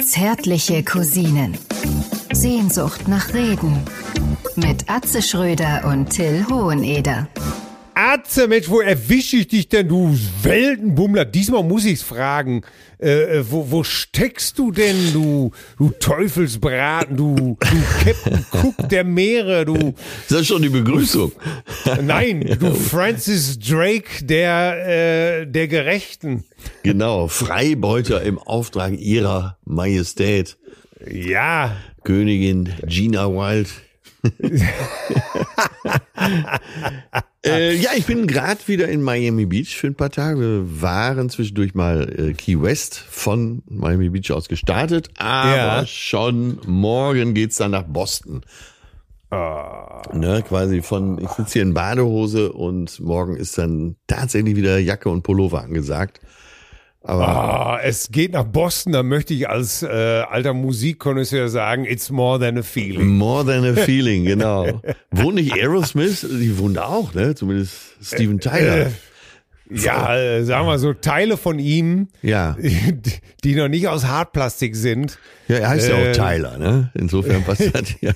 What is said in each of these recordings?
Zärtliche Cousinen. Sehnsucht nach Reden. Mit Atze Schröder und Till Hoheneder. Atze, Mensch, wo erwische ich dich denn, du Weltenbummler? Diesmal muss ich's fragen. Wo steckst du denn, du Teufelsbraten, du Captain Cook der Meere, du... Ist das schon die Begrüßung? Nein, du Francis Drake der Gerechten. Genau, Freibeuter im Auftrag ihrer Majestät. Ja. Königin Gina Wild. Ja, ich bin gerade wieder in Miami Beach für ein paar Tage. Wir waren zwischendurch mal Key West von Miami Beach aus gestartet, aber schon morgen geht's dann nach Boston. Ne, quasi ich sitze hier in Badehose und morgen ist dann tatsächlich wieder Jacke und Pullover angesagt. Aber es geht nach Boston, da möchte ich als alter Musikkonnoisseur sagen, it's more than a feeling. More than a feeling, genau. Wohnt nicht Aerosmith? Die wohnen da auch, ne? Zumindest Steven Tyler. Ja, sagen wir so, Teile von ihm, ja, die noch nicht aus Hartplastik sind. Ja, er heißt ja auch Tyler, ne? Insofern passt das ja.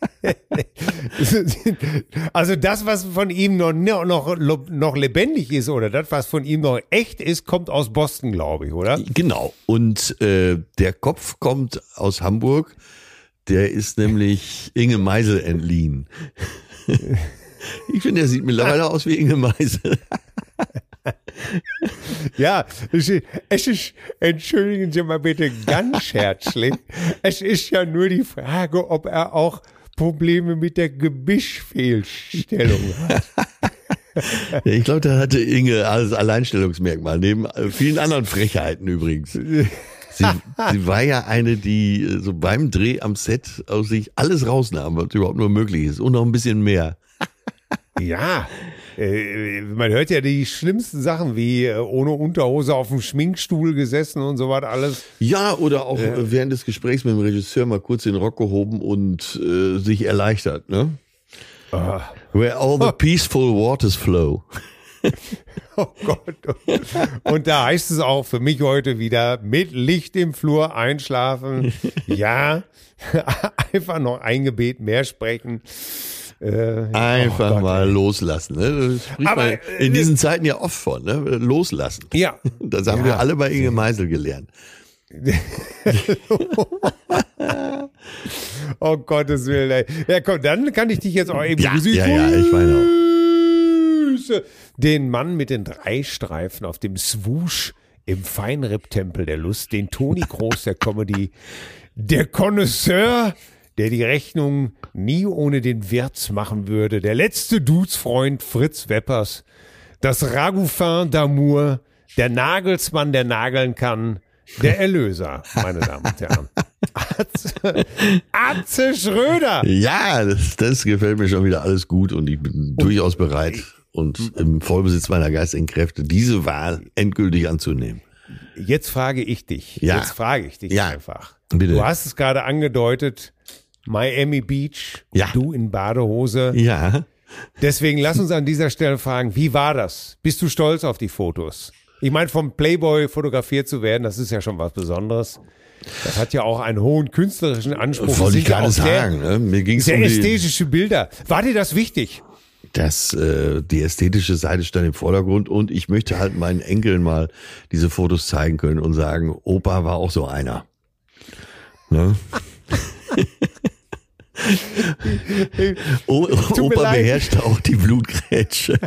Also das, was von ihm noch lebendig ist oder das, was von ihm noch echt ist, kommt aus Boston, glaube ich, oder? Genau. Und der Kopf kommt aus Hamburg. Der ist nämlich Inge Meisel entliehen. Ich finde, der sieht mittlerweile aus wie Inge Meisel. Ja, es ist, entschuldigen Sie mal bitte ganz herzlich, es ist ja nur die Frage, ob er auch Probleme mit der Gebissfehlstellung hat. Ich glaube, da hatte Inge als Alleinstellungsmerkmal, neben vielen anderen Frechheiten übrigens. Sie war ja eine, die so beim Dreh am Set aus sich alles rausnahm, was überhaupt nur möglich ist und noch ein bisschen mehr. Ja, man hört ja die schlimmsten Sachen wie ohne Unterhose auf dem Schminkstuhl gesessen und so was alles. Ja, oder auch während des Gesprächs mit dem Regisseur mal kurz den Rock gehoben und sich erleichtert, ne? Where all the peaceful waters flow. Oh Gott. Und da heißt es auch für mich heute wieder, mit Licht im Flur einschlafen. Ja, einfach noch ein Gebet mehr sprechen. Einfach mal loslassen. Ne? Das spricht man in diesen Zeiten ja oft von, ne? Loslassen. Ja. Das haben wir alle bei Inge Meisel gelernt. Oh Gottes Willen, ey. Ja, komm, dann kann ich dich jetzt auch eben grüßen. Ja, ich meine auch. Den Mann mit den 3 Streifen auf dem Swoosh im Feinripp-Tempel der Lust, den Toni Kroos der Comedy, der Connoisseur, der die Rechnung nie ohne den Wirts machen würde, der letzte Dudesfreund Fritz Weppers, das Ragoufin d'Amour, der Nagelsmann, der nageln kann, der Erlöser, meine Damen und Herren. Atze Schröder! Ja, das gefällt mir schon wieder alles gut und ich bin durchaus bereit und im Vollbesitz meiner geistigen Kräfte, diese Wahl endgültig anzunehmen. Jetzt frage ich dich. Einfach. Bitte. Du hast es gerade angedeutet, Miami Beach, du in Badehose. Ja. Deswegen lass uns an dieser Stelle fragen, wie war das? Bist du stolz auf die Fotos? Ich meine, vom Playboy fotografiert zu werden, das ist ja schon was Besonderes. Das hat ja auch einen hohen künstlerischen Anspruch. Wollte ich gerade sagen. Ne? Mir ging's sehr ästhetische Bilder. War dir das wichtig? Die ästhetische Seite stand im Vordergrund und ich möchte halt meinen Enkeln mal diese Fotos zeigen können und sagen, Opa war auch so einer. Ne? Opa beherrschte auch die Blutgrätsche.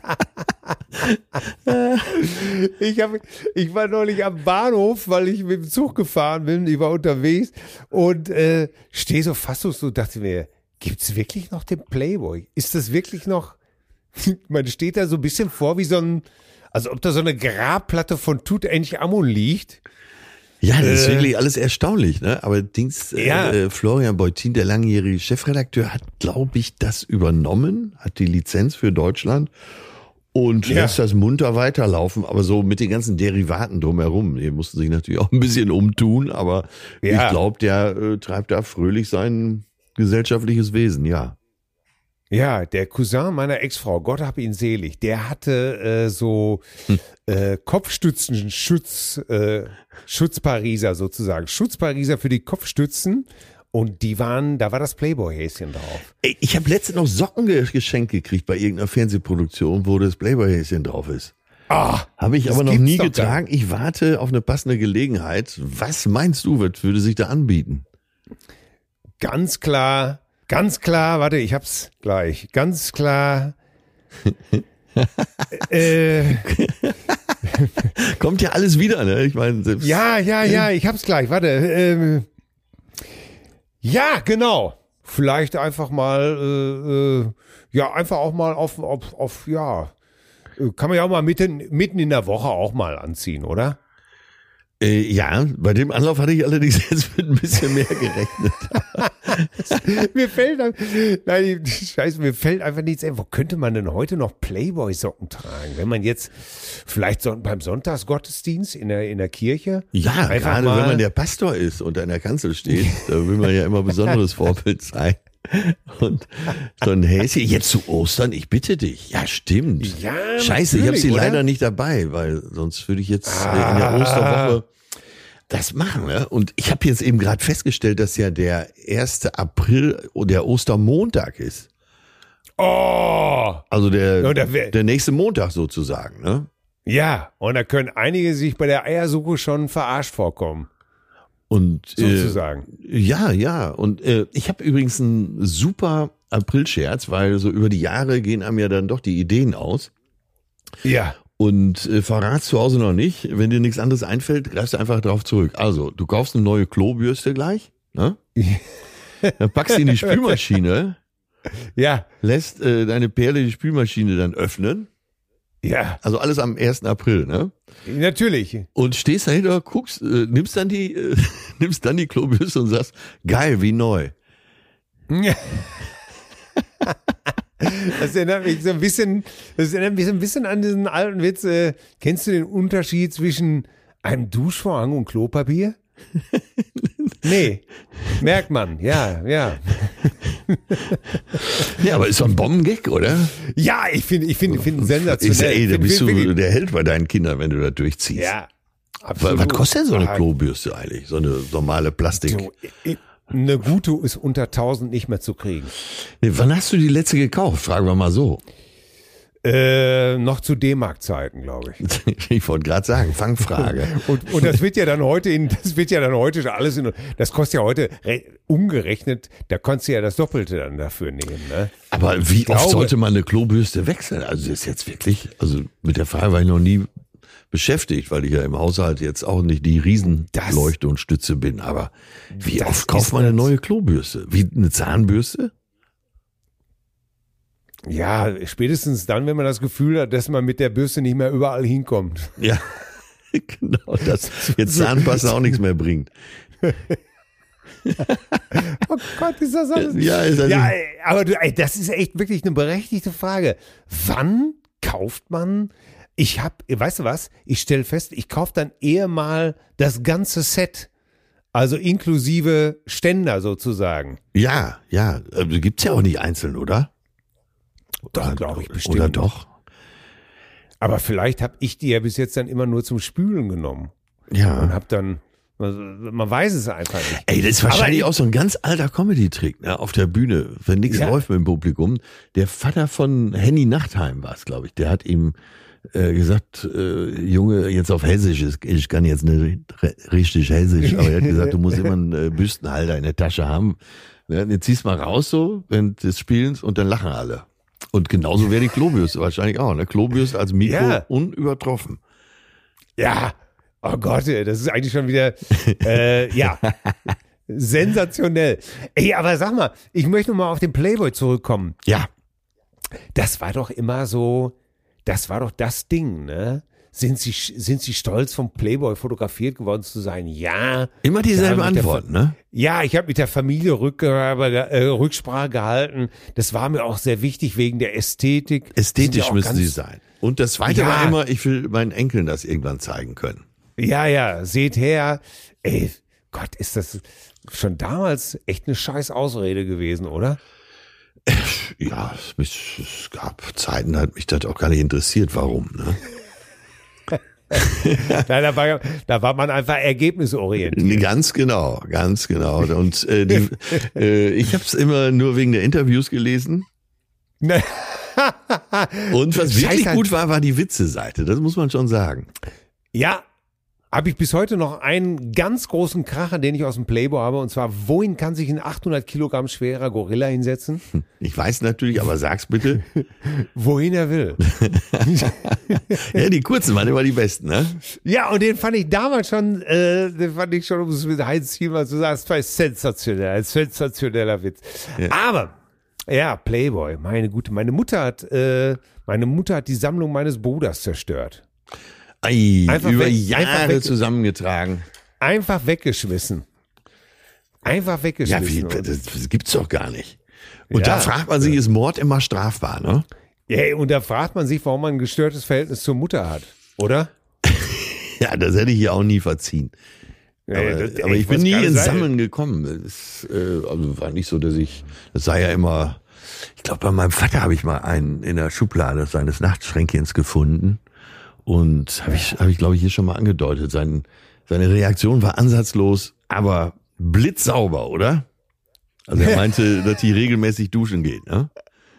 Ich war neulich am Bahnhof, weil ich mit dem Zug gefahren bin. Ich war unterwegs und stehe so fassungslos, dachte mir, gibt's wirklich noch den Playboy? Ist das wirklich noch? Man steht da so ein bisschen vor wie also ob da so eine Grabplatte von Tutanchamun liegt. Ja, das ist wirklich alles erstaunlich, ne? Aber Florian Beutin, der langjährige Chefredakteur, hat, glaube ich, das übernommen, hat die Lizenz für Deutschland und lässt das munter weiterlaufen, aber so mit den ganzen Derivaten drumherum. Die mussten sich natürlich auch ein bisschen umtun, aber ich glaube, der treibt da fröhlich sein gesellschaftliches Wesen, ja. Ja, der Cousin meiner Ex-Frau, Gott hab ihn selig, der hatte Schutzpariser sozusagen. Schutzpariser für die Kopfstützen. Und da war das Playboy-Häschen drauf. Ey, ich habe letztens noch Socken geschenkt gekriegt bei irgendeiner Fernsehproduktion, wo das Playboy-Häschen drauf ist. Habe ich aber noch nie getragen. Ich warte auf eine passende Gelegenheit. Was meinst du, was würde sich da anbieten? Ganz klar, warte, ich hab's gleich. Ganz klar. Kommt ja alles wieder, ne? Ich meine, selbst. Ja, ich hab's gleich. Warte. Ja, genau. Vielleicht einfach mal, einfach auch mal kann man ja auch mal mitten in der Woche auch mal anziehen, oder? Ja, bei dem Anlauf hatte ich allerdings jetzt mit ein bisschen mehr gerechnet. Mir fällt einfach nichts ein. Wo könnte man denn heute noch Playboy-Socken tragen? Wenn man jetzt vielleicht beim Sonntagsgottesdienst in der Kirche? Ja, gerade wenn man der Pastor ist und an der Kanzel steht, da will man ja immer besonderes Vorbild sein. Und so ein Häschen, jetzt zu Ostern, ich bitte dich. Ja, stimmt. Ja, scheiße, ich habe sie leider nicht dabei, weil sonst würde ich jetzt in der Osterwoche das machen. Ne? Und ich habe jetzt eben gerade festgestellt, dass ja der 1. April der Ostermontag ist. Oh! Also der nächste Montag sozusagen. Ne? Ja, und da können einige sich bei der Eiersuche schon verarscht vorkommen. Und sozusagen. Ja. Und ich habe übrigens einen super Aprilscherz, weil so über die Jahre gehen einem ja dann doch die Ideen aus. Ja. Und verrat's zu Hause noch nicht. Wenn dir nichts anderes einfällt, greifst du einfach drauf zurück. Also, du kaufst eine neue Klobürste gleich, ne? Dann packst du in die Spülmaschine. Ja. Lässt deine Perle die Spülmaschine dann öffnen. Ja. Also alles am 1. April, ne? Natürlich. Und stehst dahinter, guckst, nimmst dann die Klobürste und sagst, geil, wie neu. Das erinnert mich so ein bisschen an diesen alten Witz. Kennst du den Unterschied zwischen einem Duschvorhang und Klopapier? Nee, merkt man, ja. Ja, aber ist doch ein Bombengag, oder? Ja, ich finde sensationell. Da bist du der Held bei deinen Kindern, wenn du da durchziehst. Ja, absolut. Was kostet denn so eine Klobürste eigentlich? So eine normale Plastik? Eine gute ist unter 1000 nicht mehr zu kriegen. Nee, wann hast du die letzte gekauft? Fragen wir mal so. Noch zu D-Mark-Zeiten, glaube ich. Ich wollte gerade sagen, Fangfrage. und das wird ja dann heute alles das kostet ja heute umgerechnet, da konntest du ja das Doppelte dann dafür nehmen, ne? Aber wie oft sollte man eine Klobürste wechseln? Also das ist jetzt wirklich, also mit der Frage war ich noch nie beschäftigt, weil ich ja im Haushalt jetzt auch nicht die Riesenleuchte und Stütze bin, aber wie oft kauft man eine neue Klobürste? Wie eine Zahnbürste? Ja, spätestens dann, wenn man das Gefühl hat, dass man mit der Bürste nicht mehr überall hinkommt. Ja, genau, dass jetzt Zahnpasta auch nichts mehr bringt. Oh Gott, ist das alles? Ja, aber das ist echt wirklich eine berechtigte Frage. Wann kauft man? Weißt du was? Ich stelle fest, ich kaufe dann eher mal das ganze Set. Also inklusive Ständer sozusagen. Ja. Gibt's ja auch nicht einzeln, oder? Doch, glaube ich bestimmt. Oder doch? Aber vielleicht habe ich die ja bis jetzt dann immer nur zum Spülen genommen. Ja. Und habe dann, man weiß es einfach nicht. Ey, das ist wahrscheinlich auch so ein ganz alter Comedy-Trick, ne, auf der Bühne, wenn nichts läuft mit dem Publikum. Der Vater von Henny Nachtheim war es, glaube ich. Der hat ihm gesagt, Junge, jetzt auf Hessisch, ich kann jetzt nicht richtig Hessisch, aber er hat gesagt, du musst immer einen Büstenhalter in der Tasche haben. Ja, jetzt ziehst mal raus so, während des Spielens und dann lachen alle. Und genauso wäre die Klobürste wahrscheinlich auch. Ne? Klobürste als Mikro unübertroffen. Ja, oh Gott, das ist eigentlich schon wieder, sensationell. Ey, aber sag mal, ich möchte noch mal auf den Playboy zurückkommen. Ja. Das war doch immer so, das war doch das Ding, ne? Sind Sie stolz, vom Playboy fotografiert geworden zu sein? Ja. Immer dieselbe Antwort, ne? Ja, ich habe mit der Familie Rücksprache gehalten. Das war mir auch sehr wichtig wegen der Ästhetik. Ästhetisch müssen sie sein. Und das Zweite war immer, ich will meinen Enkeln das irgendwann zeigen können. Ja, seht her. Ey, Gott, ist das schon damals echt eine scheiß Ausrede gewesen, oder? Ja, es gab Zeiten, da hat mich das auch gar nicht interessiert, warum. Ne? Nein, da war man einfach ergebnisorientiert. Ganz genau. Und ich habe es immer nur wegen der Interviews gelesen. Und was wirklich gut war die Witze-Seite. Das muss man schon sagen. Ja, habe ich bis heute noch einen ganz großen Kracher, den ich aus dem Playboy habe. Und zwar, wohin kann sich ein 800 Kilogramm schwerer Gorilla hinsetzen? Ich weiß natürlich, aber sag's bitte. Wohin er will. Ja, die kurzen waren immer die besten, ne? Ja, und den fand ich damals schon, um es mit Heinz Zielmann zu sagen, es war sensationell, ein sensationeller Witz. Ja. Aber, ja, Playboy, meine Güte, meine Mutter hat die Sammlung meines Bruders zerstört. Über Jahre zusammengetragen. Einfach weggeschmissen. Ja, das gibt's doch gar nicht. Und Ja. da fragt man sich, ist Mord immer strafbar, ne? Ja, und da fragt man sich, warum man ein gestörtes Verhältnis zur Mutter hat, oder? Ja, das hätte ich hier auch nie verziehen. Aber ich bin nie ins Sammeln gekommen. Also war nicht so, das sei ja immer, ich glaube, bei meinem Vater habe ich mal einen in der Schublade seines Nachtschränkchens gefunden. Und habe ich, glaube ich, hier schon mal angedeutet. Seine Reaktion war ansatzlos, aber blitzsauber, oder? Also er meinte, dass die regelmäßig duschen geht, ne?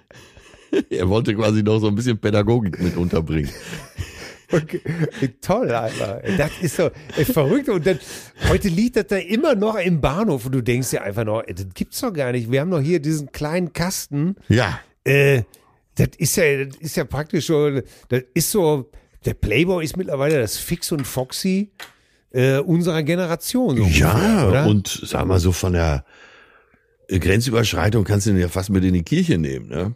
Er wollte quasi noch so ein bisschen Pädagogik mit unterbringen. Okay. Toll, Alter. Das ist so verrückt. Und dann, heute liegt das da immer noch im Bahnhof und du denkst dir einfach noch, das gibt's doch gar nicht. Wir haben doch hier diesen kleinen Kasten. Ja. Das ist ja praktisch so, das ist so, der Playboy ist mittlerweile das Fix und Foxy unserer Generation. So Ja, ungefähr, oder? Und sag mal so von der Grenzüberschreitung kannst du den ja fast mit in die Kirche nehmen, ne?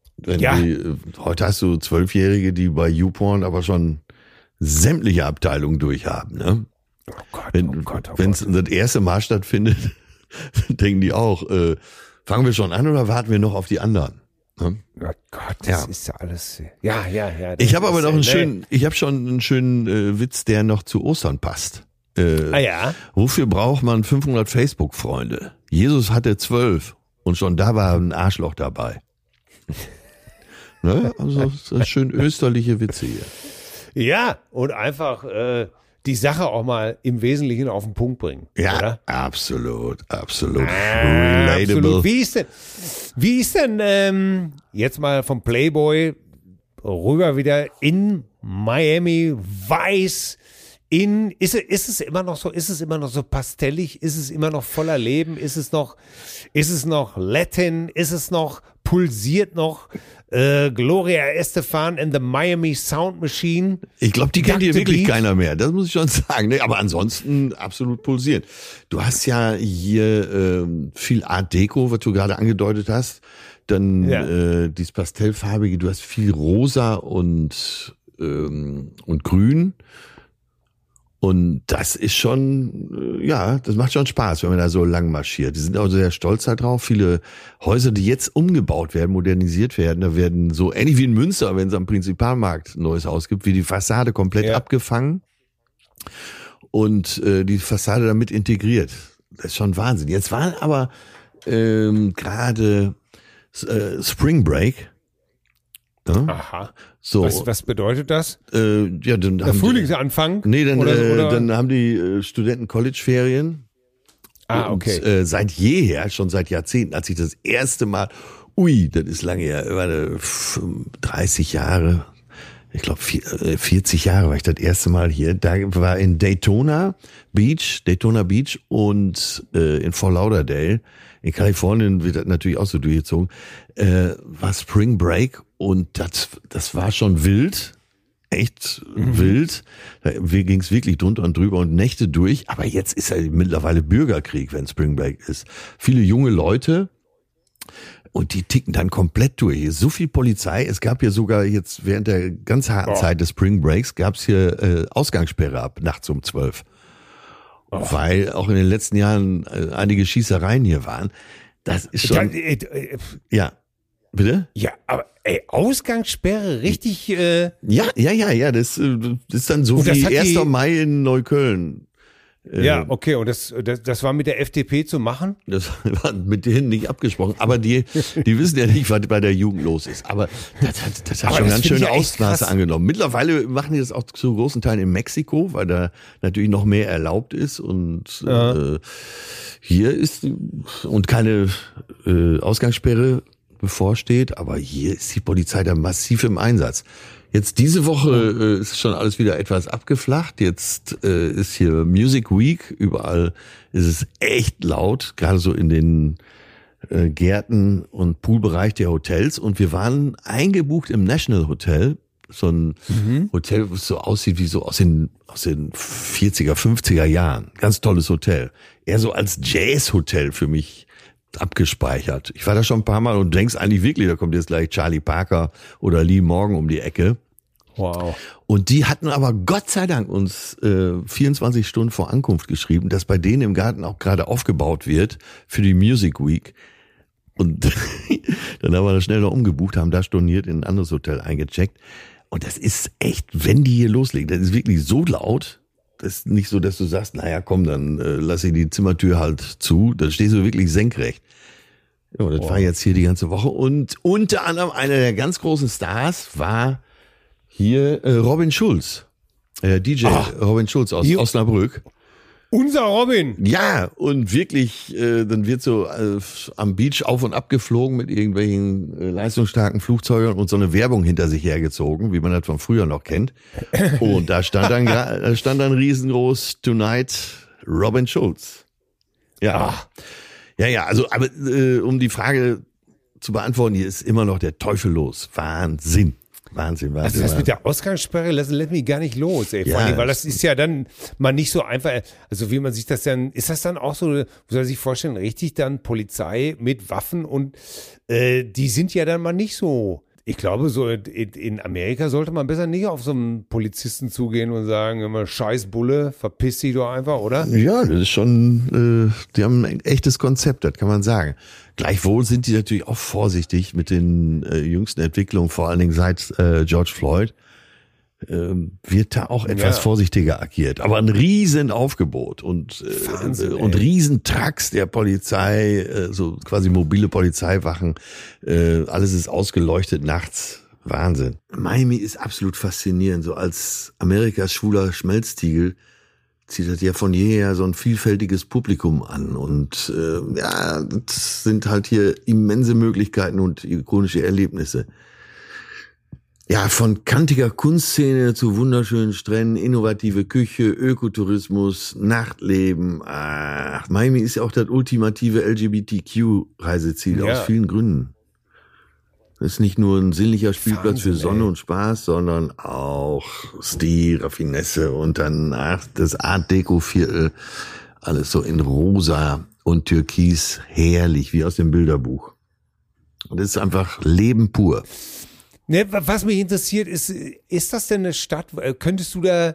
Heute hast du 12-Jährige, die bei YouPorn aber schon sämtliche Abteilungen durchhaben, ne? Oh Gott, Wenn es das erste Mal stattfindet, denken die auch, fangen wir schon an oder warten wir noch auf die anderen? Ne? Oh Gott, das ist ja alles. Ja. Ich habe aber noch schon einen schönen Witz, der noch zu Ostern passt. Ja. Wofür braucht man 500 Facebook-Freunde? Jesus hatte 12 und schon da war ein Arschloch dabei. Ne? Also das schön österliche Witze hier. Ja, und einfach die Sache auch mal im Wesentlichen auf den Punkt bringen. Ja, oder? absolut. Relatable. Absolut. Wie ist denn jetzt mal vom Playboy rüber wieder in Miami Vice? Ist es immer noch so pastellig? Ist es immer noch voller Leben? Ist es noch Latin? Ist es noch pulsiert noch Gloria Estefan and the Miami Sound Machine? Ich glaube, die kennt hier Dr. wirklich Beat. keiner mehr. Das muss ich schon sagen. Ne? Aber ansonsten absolut pulsiert. Du hast ja hier viel Art Deco, was du gerade angedeutet hast. Dann dieses Pastellfarbige. Du hast viel Rosa und Grün. Und das ist schon, das macht schon Spaß, wenn man da so lang marschiert. Die sind auch sehr stolz darauf. Viele Häuser, die jetzt umgebaut werden, modernisiert werden, da werden so ähnlich wie in Münster, wenn es am Prinzipalmarkt ein neues Haus gibt, wie die Fassade komplett abgefangen und die Fassade damit integriert. Das ist schon Wahnsinn. Jetzt war aber gerade Spring Break. Ja? Aha. So. Was bedeutet das? Dann Der Frühlingsanfang? Nee, dann oder? haben die Studenten College-Ferien. Okay. Und seit jeher, schon seit Jahrzehnten, als ich das erste Mal, das ist lange her, 30 Jahre, ich glaube 40 Jahre war ich das erste Mal hier. Da war in Daytona Beach und in Fort Lauderdale, in Kalifornien wird das natürlich auch so durchgezogen, war Spring Break und das war schon wild. Echt wild. Da ging es wirklich drunter und drüber und Nächte durch. Aber jetzt ist ja mittlerweile Bürgerkrieg, wenn Spring Break ist. Viele junge Leute und die ticken dann komplett durch. Hier ist so viel Polizei. Es gab hier sogar jetzt während der ganz harten Zeit des Spring Breaks gab es hier Ausgangssperre ab nachts um 12. Weil auch in den letzten Jahren einige Schießereien hier waren. Das ist schon... Ja. Bitte? Ja, aber Ausgangssperre, richtig... Ja, das ist dann so wie 1. Mai in Neukölln. Ja, okay, und das war mit der FDP zu machen? Das war mit denen nicht abgesprochen, aber die wissen ja nicht, was bei der Jugend los ist. Aber das hat schon ganz schöne Ausmaße angenommen. Mittlerweile machen die das auch zu großen Teilen in Mexiko, weil da natürlich noch mehr erlaubt ist und hier ist und keine Ausgangssperre bevorsteht, aber hier ist die Polizei da massiv im Einsatz. Jetzt diese Woche ist schon alles wieder etwas abgeflacht. Jetzt ist hier Music Week. Überall ist es echt laut, gerade so in den Gärten und Poolbereich der Hotels. Und wir waren eingebucht im National Hotel. So ein Hotel, was so aussieht wie so aus den 40er, 50er Jahren. Ganz tolles Hotel. Eher so als Jazz-Hotel für mich abgespeichert. Ich war da schon ein paar Mal und denkst eigentlich wirklich, da kommt jetzt gleich Charlie Parker oder Lee Morgan um die Ecke. Wow. Und die hatten aber Gott sei Dank uns 24 Stunden vor Ankunft geschrieben, dass bei denen im Garten auch gerade aufgebaut wird für die Music Week. Und dann haben wir das schnell noch umgebucht, haben da storniert, in ein anderes Hotel eingecheckt. Und das ist echt, wenn die hier loslegen, das ist wirklich so laut. Das ist nicht so, dass du sagst, naja, komm, dann lass ich die Zimmertür halt zu. Dann stehst du wirklich senkrecht. Ja, das war jetzt hier die ganze Woche. Und unter anderem einer der ganz großen Stars war hier Robin Schulz. DJ Robin Schulz aus Osnabrück. Unser Robin. Ja, und wirklich, dann wird so am Beach auf und ab geflogen mit irgendwelchen leistungsstarken Flugzeugen und so eine Werbung hinter sich hergezogen, wie man das von früher noch kennt. Und da stand dann riesengroß Tonight Robin Schulz. Ja. Ja, also, aber um die Frage zu beantworten, hier ist immer noch der Teufel los. Wahnsinn. Also das mit der Ausgangssperre lässt mich gar nicht los, ey. Vor allem, weil das ist ja dann mal nicht so einfach, also wie man sich das dann, ist das dann auch so, muss man sich vorstellen, richtig dann Polizei mit Waffen und die sind ja dann mal nicht so, ich glaube so in Amerika sollte man besser nicht auf so einen Polizisten zugehen und sagen, immer scheiß Bulle, verpiss dich doch einfach, oder? Ja, das ist schon, die haben ein echtes Konzept, das kann man sagen. Gleichwohl sind die natürlich auch vorsichtig mit den jüngsten Entwicklungen, vor allen Dingen seit George Floyd, wird da auch etwas vorsichtiger agiert. Aber ein Riesenaufgebot und Riesentrucks der Polizei, so quasi mobile Polizeiwachen, alles ist ausgeleuchtet nachts. Wahnsinn. Miami ist absolut faszinierend, so als Amerikas schwuler Schmelztiegel zieht das ja von jeher so ein vielfältiges Publikum an und das sind halt hier immense Möglichkeiten und ikonische Erlebnisse. Ja, von kantiger Kunstszene zu wunderschönen Stränden, innovative Küche, Ökotourismus, Nachtleben. Miami ist ja auch das ultimative LGBTQ-Reiseziel aus vielen Gründen. Das ist nicht nur ein sinnlicher Spielplatz für Sonne und Spaß, sondern auch Stil, Raffinesse und dann das Art-Deco-Viertel. Alles so in rosa und türkis, herrlich, wie aus dem Bilderbuch. Und es ist einfach Leben pur. Ne, was mich interessiert ist das denn eine Stadt, könntest du da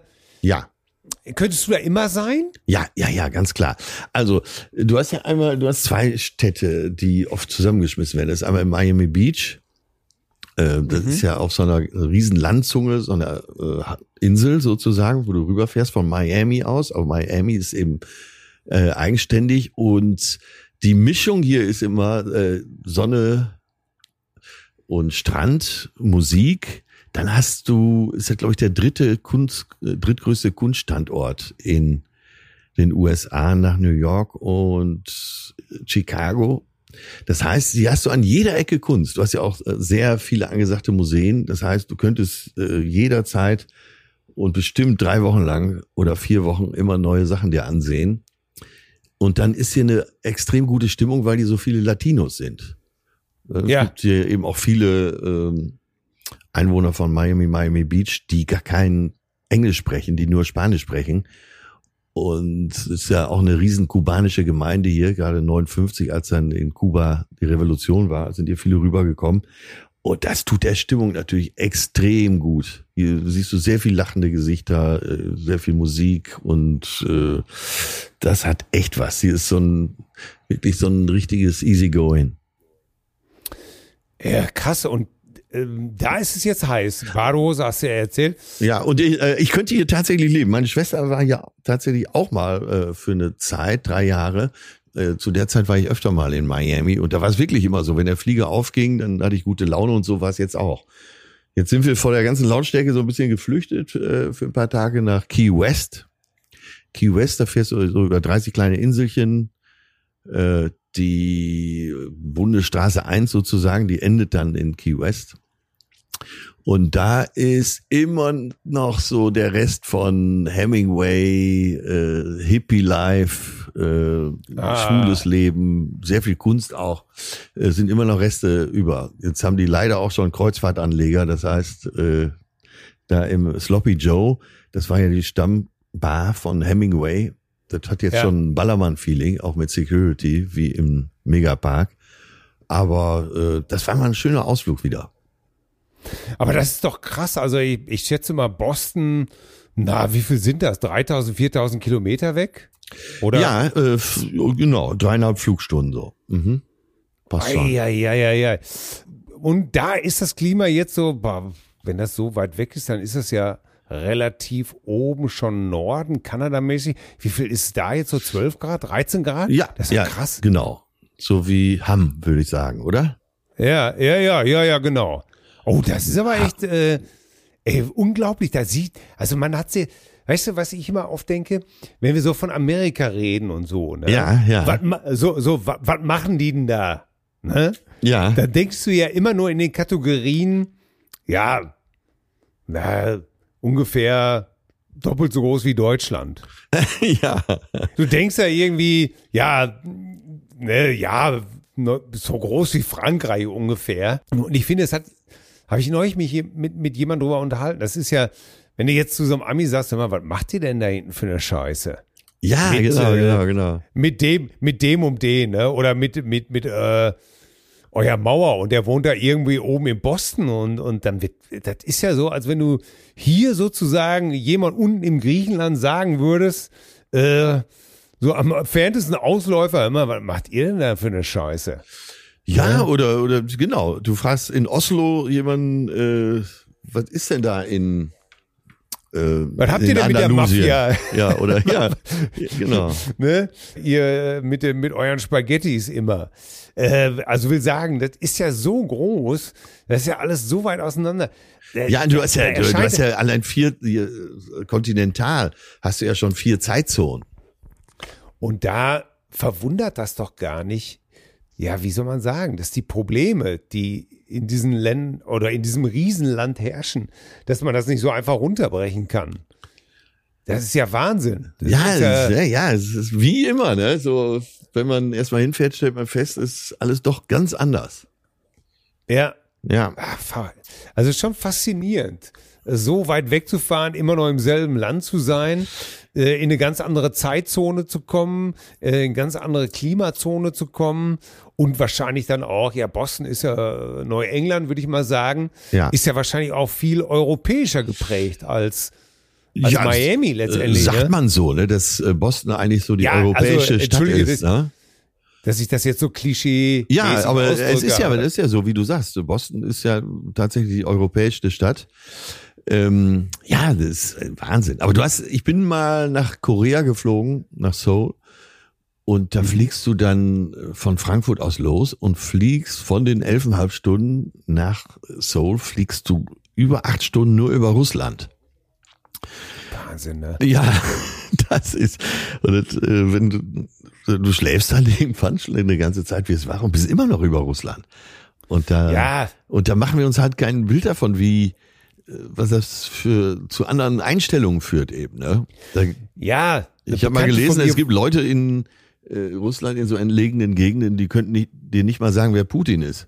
immer sein? Ja, ganz klar. Also, du hast zwei Städte, die oft zusammengeschmissen werden. Das ist einmal Miami Beach. Das ist ja auf so einer riesen Landzunge, so einer Insel sozusagen, wo du rüberfährst von Miami aus. Aber Miami ist eben eigenständig und die Mischung hier ist immer Sonne und Strand, Musik. Dann ist ja glaube ich der drittgrößte Kunststandort in den USA nach New York und Chicago. Das heißt, hier hast du an jeder Ecke Kunst. Du hast ja auch sehr viele angesagte Museen. Das heißt, du könntest jederzeit und bestimmt 3 Wochen lang oder 4 Wochen immer neue Sachen dir ansehen. Und dann ist hier eine extrem gute Stimmung, weil die so viele Latinos sind. Es gibt hier eben auch viele Einwohner von Miami Beach, die gar kein Englisch sprechen, die nur Spanisch sprechen. Und es ist ja auch eine riesen kubanische Gemeinde hier, gerade 59, als dann in Kuba die Revolution war, sind hier viele rübergekommen. Und das tut der Stimmung natürlich extrem gut. Hier siehst du sehr viel lachende Gesichter, sehr viel Musik und das hat echt was. Hier ist wirklich so ein richtiges Easygoing. Ja, krass. Und da ist es jetzt heiß. Badehose hast du ja erzählt. Ja, und ich könnte hier tatsächlich leben. Meine Schwester war ja tatsächlich auch mal für eine Zeit, 3 Jahre. Zu der Zeit war ich öfter mal in Miami und da war es wirklich immer so, wenn der Flieger aufging, dann hatte ich gute Laune und so war es jetzt auch. Jetzt sind wir vor der ganzen Lautstärke so ein bisschen geflüchtet für ein paar Tage nach Key West. Key West, da fährst du so über 30 kleine Inselchen. Die Bundesstraße 1 sozusagen, die endet dann in Key West. Und da ist immer noch so der Rest von Hemingway, Hippie-Life, schwules Leben, sehr viel Kunst auch, sind immer noch Reste über. Jetzt haben die leider auch schon Kreuzfahrtanleger, das heißt, da im Sloppy Joe, das war ja die Stammbar von Hemingway, das hat jetzt schon ein Ballermann-Feeling, auch mit Security, wie im Megapark. Aber das war mal ein schöner Ausflug wieder. Aber das ist doch krass. Also ich schätze mal Boston, wie viel sind das? 3.000, 4.000 Kilometer weg? Oder? Ja, genau, 3,5 Flugstunden so. Mhm. Passt schon. Ja. Und da ist das Klima jetzt so, wenn das so weit weg ist, dann ist das ja relativ oben schon Norden, Kanada-mäßig. Wie viel ist es da jetzt? So 12 Grad, 13 Grad? Ja, das ist ja krass. Genau. So wie Hamm, würde ich sagen, oder? Ja, genau. Oh, das ist aber echt unglaublich. Also man hat sie, weißt du, was ich immer oft denke, wenn wir so von Amerika reden und so, ne? Ja. Was machen die denn da? Ne? Ja. Da denkst du ja immer nur in den Kategorien, ungefähr doppelt so groß wie Deutschland. Ja. Du denkst ja irgendwie, so groß wie Frankreich ungefähr. Und ich finde, habe ich neulich mich hier mit jemandem drüber unterhalten. Das ist ja, wenn du jetzt zu so einem Ami sagst, hör mal, was macht ihr denn da hinten für eine Scheiße? Ja, genau. Mit dem um den, ne? Oder mit euer Mauer und der wohnt da irgendwie oben in Boston und dann das ist ja so, als wenn du hier sozusagen jemand unten im Griechenland sagen würdest, so am entferntesten Ausläufer immer, was macht ihr denn da für eine Scheiße? Ja, oder genau, du fragst in Oslo jemanden, was ist denn da in was habt ihr denn mit der Mafia? Ja, genau. Ne? Ihr mit euren Spaghettis immer. Also will sagen, das ist ja so groß, das ist ja alles so weit auseinander. Ja, du hast ja allein 4 kontinental, hast du ja schon 4 Zeitzonen. Und da verwundert das doch gar nicht, wie soll man sagen, dass die Probleme, die in diesen Ländern oder in diesem Riesenland herrschen, dass man das nicht so einfach runterbrechen kann. Das ist ja Wahnsinn. Es ist wie immer, ne? So, wenn man erstmal hinfährt, stellt man fest, ist alles doch ganz anders. Ja. Ja. Also schon faszinierend, so weit wegzufahren, immer noch im selben Land zu sein, in eine ganz andere Zeitzone zu kommen, in eine ganz andere Klimazone zu kommen und wahrscheinlich dann auch, Boston ist ja Neuengland, würde ich mal sagen, ist ja wahrscheinlich auch viel europäischer geprägt als Miami letztendlich. Sagt man so, ne, dass Boston eigentlich so die europäische Stadt ist, ne? Dass ich das jetzt so Klischee. Ja, aber es ist ja so, wie du sagst. Boston ist ja tatsächlich die europäischste Stadt. Das ist Wahnsinn. Aber ich bin mal nach Korea geflogen, nach Seoul. Und da fliegst du dann von Frankfurt aus los und fliegst von den 11,5 Stunden nach Seoul, fliegst du über 8 Stunden nur über Russland. Wahnsinn, ne? Ja, das ist, und wenn du schläfst dann irgendwann schon eine ganze Zeit, wirst wach und bist immer noch über Russland. Und da machen wir uns halt kein Bild davon, was das zu anderen Einstellungen führt eben, ne? Ich habe mal gelesen, es gibt Leute in Russland in so entlegenen Gegenden, die könnten dir nicht mal sagen, wer Putin ist.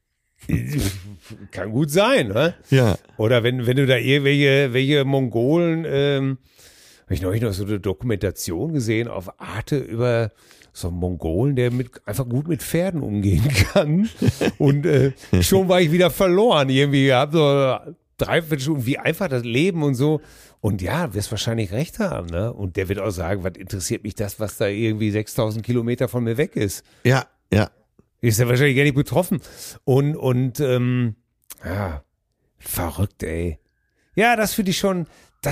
Kann gut sein, ne? Ja. Oder wenn du da welche Mongolen, habe ich neulich noch so eine Dokumentation gesehen auf Arte über so einen Mongolen, der einfach gut mit Pferden umgehen kann. Und schon war ich wieder verloren irgendwie. Ich habe so 3 Stunden, wie einfach das Leben und so. Und wirst wahrscheinlich recht haben, ne? Und der wird auch sagen, was interessiert mich das, was da irgendwie 6.000 Kilometer von mir weg ist. Ja. Ist ja wahrscheinlich gar nicht betroffen. Und Ja, verrückt, ey. Ja, das finde ich schon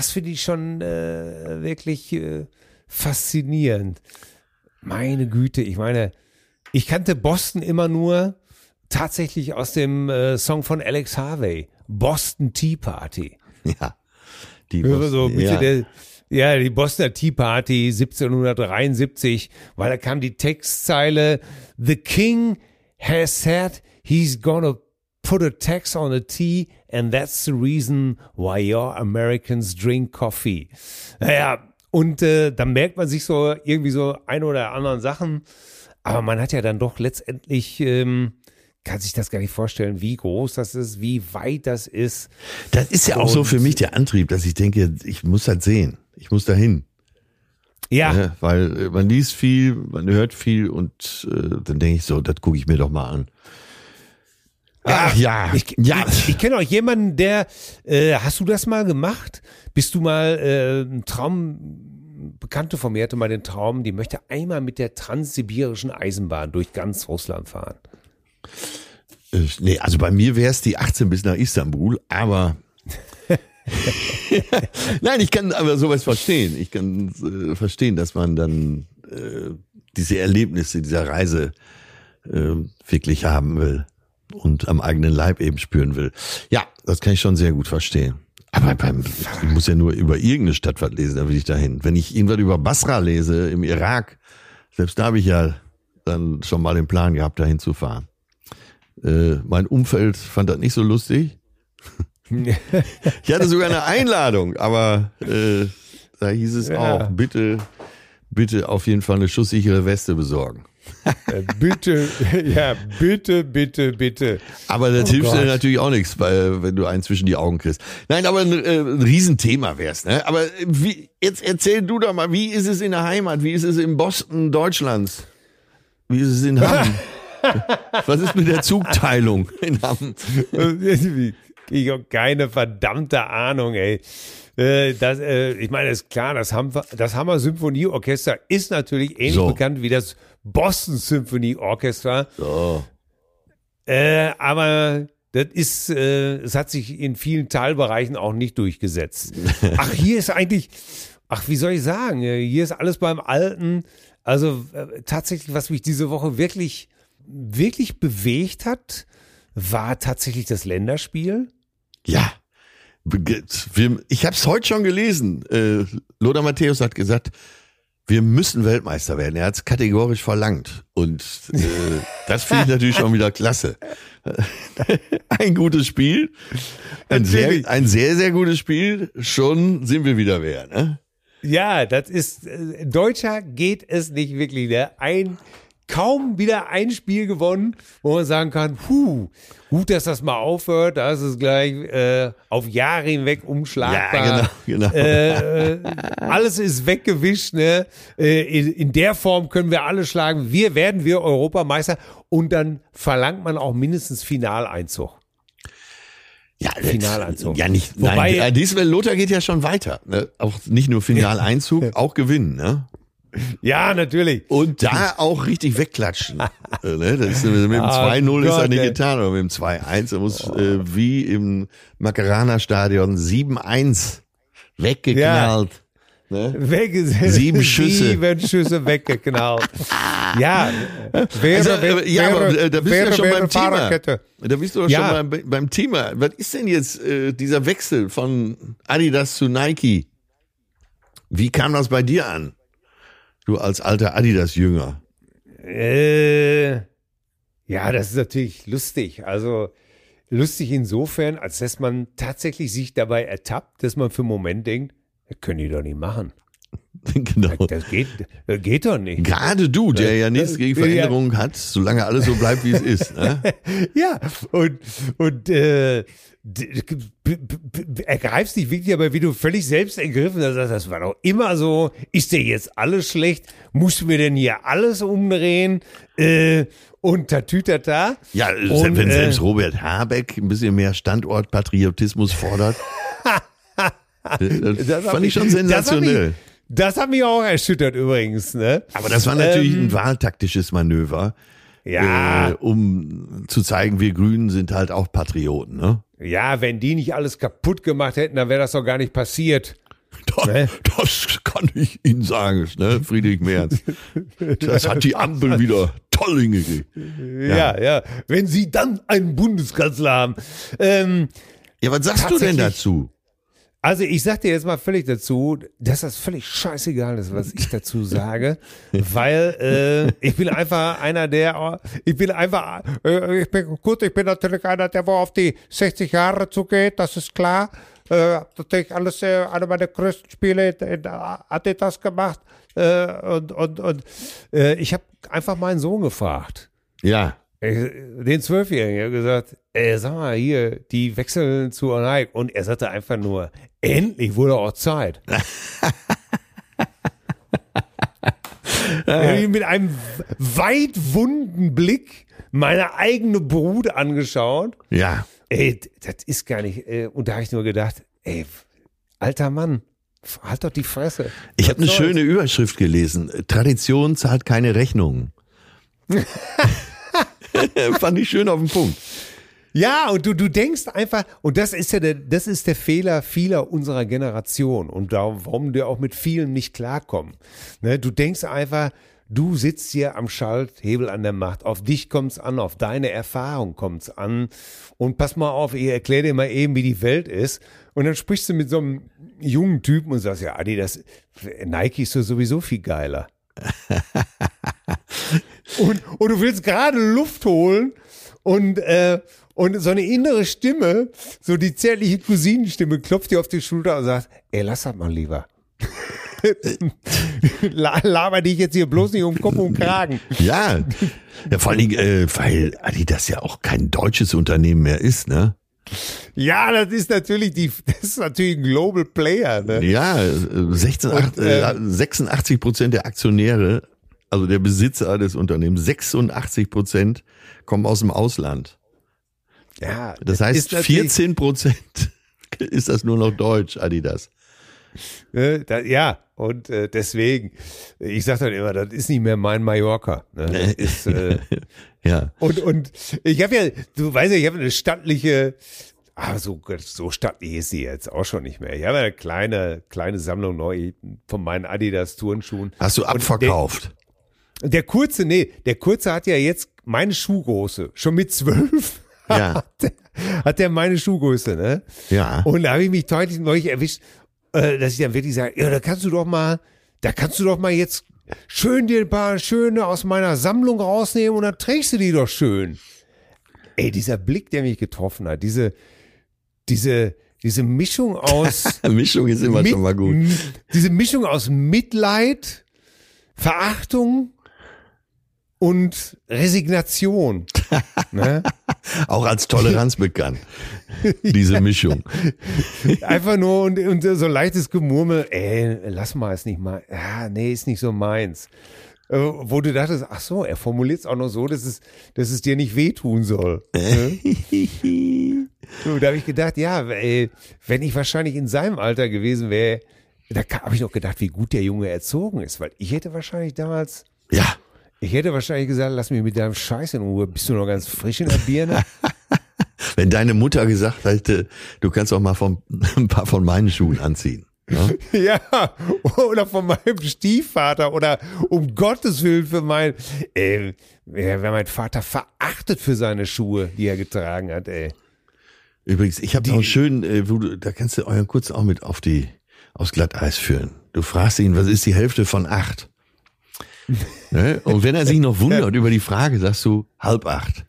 wirklich faszinierend. Meine Güte, ich meine, ich kannte Boston immer nur tatsächlich aus dem Song von Alex Harvey, Boston Tea Party. Ja. Die die Bostoner Tea Party 1773, weil da kam die Textzeile, The King has said he's gonna put a tax on the tea and that's the reason why your Americans drink coffee. Naja, und dann merkt man sich so irgendwie so ein oder anderen Sachen, aber man hat ja dann doch letztendlich, kann sich das gar nicht vorstellen, wie groß das ist, wie weit das ist. Das ist ja auch so für mich der Antrieb, dass ich denke, ich muss das sehen, ich muss dahin. Ja. Weil man liest viel, man hört viel und dann denke ich so, das gucke ich mir doch mal an. Ach ja. Ich kenne auch jemanden, der, hast du das mal gemacht? Bist du mal ein Bekannte von mir hatte mal den Traum, die möchte einmal mit der transsibirischen Eisenbahn durch ganz Russland fahren. Nee, also bei mir wäre es die 18 bis nach Istanbul, aber nein, ich kann aber sowas verstehen. Ich kann verstehen, dass man dann diese Erlebnisse dieser Reise wirklich haben will und am eigenen Leib eben spüren will. Ja, das kann ich schon sehr gut verstehen. Aber ich muss ja nur über irgendeine Stadt was lesen, da will ich dahin. Wenn ich irgendwas über Basra lese im Irak, selbst da habe ich ja dann schon mal den Plan gehabt, dahin zu fahren. Mein Umfeld fand das nicht so lustig. Ich hatte sogar eine Einladung, aber da hieß es auch, bitte auf jeden Fall eine schusssichere Weste besorgen. Bitte. Aber das hilft dir natürlich auch nichts, wenn du einen zwischen die Augen kriegst. Nein, aber ein Riesenthema wär's, ne? Aber jetzt erzähl du doch mal, wie ist es in der Heimat? Wie ist es im Boston Deutschlands? Wie ist es in Hamm? Was ist mit der Zugteilung in Hamm? Ich habe keine verdammte Ahnung, ey. Ich meine, ist klar, das Hammer Symphonieorchester ist natürlich ähnlich bekannt wie das Boston Symphony Orchestra. So. Aber es hat sich in vielen Teilbereichen auch nicht durchgesetzt. Wie soll ich sagen? Hier ist alles beim Alten. Also tatsächlich, was mich diese Woche wirklich, wirklich bewegt hat, war tatsächlich das Länderspiel. Ja. Ich habe es heute schon gelesen. Lothar Matthäus hat gesagt, wir müssen Weltmeister werden. Er hat es kategorisch verlangt. Und das finde ich natürlich schon wieder klasse. Ein gutes Spiel. Ein sehr, sehr gutes Spiel. Schon sind wir wieder wer, ne? Ja, das ist, Deutscher geht es nicht wirklich, ne? Kaum wieder ein Spiel gewonnen, wo man sagen kann, gut, dass das mal aufhört, da ist es gleich auf Jahre hinweg umschlagbar. Ja, genau. Alles ist weggewischt, ne? In der Form können wir alle schlagen. Werden wir Europameister und dann verlangt man auch mindestens Finaleinzug. Ja, Finaleinzug. Ja, nicht. Wobei, nein, diesmal Lothar geht ja schon weiter. Ne? Auch nicht nur Finaleinzug, auch gewinnen, ne? Ja, natürlich. Und da auch richtig wegklatschen. Ne? Das ist, mit dem 2-0 ist das nicht getan, aber mit dem 2-1, da muss wie im Macarana-Stadion 7-1 weggeknallt. Ja. Ne? 7 Schüsse. 7 Schüsse weggeknallt. Ja. Aber da bist du ja schon beim Thema. Da bist du doch schon beim Thema. Was ist denn jetzt dieser Wechsel von Adidas zu Nike? Wie kam das bei dir an? Du als alter Adidas-Jünger. Ja, das ist natürlich lustig. Also lustig insofern, als dass man tatsächlich sich dabei ertappt, dass man für einen Moment denkt, das können die doch nicht machen. Genau. Das geht doch nicht. Gerade du, der ja nichts gegen Veränderungen hat, solange alles so bleibt, wie es ist. Ne? Ja, und ergreifst dich wirklich aber, wie du völlig selbst ergriffen hast, das war doch immer so, ist dir jetzt alles schlecht? Musst du mir denn hier alles umdrehen? Und tatütata. Ja, wenn selbst Robert Habeck ein bisschen mehr Standortpatriotismus fordert. Das fand ich schon sensationell. Das hat mich auch erschüttert übrigens. Ne? Aber das war natürlich ein wahltaktisches Manöver. Ja. Um zu zeigen, wir Grünen sind halt auch Patrioten, ne? Ja, wenn die nicht alles kaputt gemacht hätten, dann wäre das doch gar nicht passiert. Das kann ich Ihnen sagen, ne? Friedrich Merz. Das hat die Ampel wieder toll hingekriegt. Ja. Wenn Sie dann einen Bundeskanzler haben. Ja, was sagst du denn dazu? Also ich sag dir jetzt mal völlig dazu, dass das völlig scheißegal ist, was ich dazu sage, weil ich bin einfach einer ich bin natürlich einer, der wo auf die 60 Jahre zugeht, das ist klar. Natürlich alles, einer meiner größten Spiele in Adidas gemacht und ich habe einfach meinen Sohn gefragt. Ja. Den 12-Jährigen, ich habe gesagt, sag mal hier, die wechseln zu Nike. Und er sagte einfach nur, endlich wurde auch Zeit. Mit einem weit wunden Blick meine eigene Brut angeschaut. Ja. Das ist gar nicht, und da habe ich nur gedacht, alter Mann, halt doch die Fresse. Ich habe eine schöne Überschrift gelesen. Tradition zahlt keine Rechnungen. Fand ich schön auf den Punkt. Ja, und du denkst einfach, und das ist der Fehler vieler unserer Generation und warum wir auch mit vielen nicht klarkommen. Ne, du denkst einfach, du sitzt hier am Schalthebel an der Macht, auf dich kommt's an, auf deine Erfahrung kommt's an und pass mal auf, ich erkläre dir mal eben, wie die Welt ist und dann sprichst du mit so einem jungen Typen und sagst, ja Adi, Nike ist sowieso viel geiler. Und du willst gerade Luft holen und so eine innere Stimme, so die zärtliche Cousinenstimme, klopft dir auf die Schulter und sagt, lass das mal lieber. Laber dich jetzt hier bloß nicht um Kopf und Kragen. Ja, vor allen Dingen, weil Adidas ja auch kein deutsches Unternehmen mehr ist, ne? Ja, das ist natürlich ein Global Player, ne? Ja, 86% der Aktionäre, also der Besitzer des Unternehmens, 86% kommen aus dem Ausland. Ja, das heißt, 14% ist das nur noch deutsch, Adidas. Ja, und deswegen, ich sag dann immer, das ist nicht mehr mein Mallorca. Ne? Das ist, ja. Und ich habe ja, du weißt ja, ich habe eine stattliche, so stattlich ist sie jetzt auch schon nicht mehr. Ich habe eine kleine Sammlung neu von meinen Adidas Turnschuhen. Hast du abverkauft? Der Kurze hat ja jetzt meine Schuhgröße, schon mit 12. Ja. hat der meine Schuhgröße, ne? Ja. Und da habe ich mich neulich erwischt, dass ich dann wirklich sage, ja, da kannst du doch mal jetzt schön dir ein paar schöne aus meiner Sammlung rausnehmen und dann trägst du die doch schön. Dieser Blick, der mich getroffen hat, diese Mischung aus Mischung ist immer schon mal gut. Diese Mischung aus Mitleid, Verachtung und Resignation. Ne? Auch als Toleranz bekannt, diese Mischung. Einfach nur und so leichtes Gemurmel, lass mal, ist nicht mal, nee, ist nicht so meins. Wo du dachtest, ach so, er formuliert es auch noch so, dass es dir nicht wehtun soll. Ne? So, da habe ich gedacht, ja, wenn ich wahrscheinlich in seinem Alter gewesen wäre, da habe ich noch gedacht, wie gut der Junge erzogen ist, weil ich hätte wahrscheinlich damals gesagt, lass mich mit deinem Scheiß in Ruhe, bist du noch ganz frisch in der Birne? Wenn deine Mutter gesagt hätte, du kannst auch mal ein paar von meinen Schuhen anziehen. Ne? Ja, oder von meinem Stiefvater oder um Gottes Willen für wäre mein Vater verachtet für seine Schuhe, die er getragen hat, ey. Übrigens, ich habe auch schön, da kannst du euren Kurz auch mit aufs Glatteis führen. Du fragst ihn, was ist die Hälfte von 8? Ne? Und wenn er sich noch wundert über die Frage, sagst du 7:30.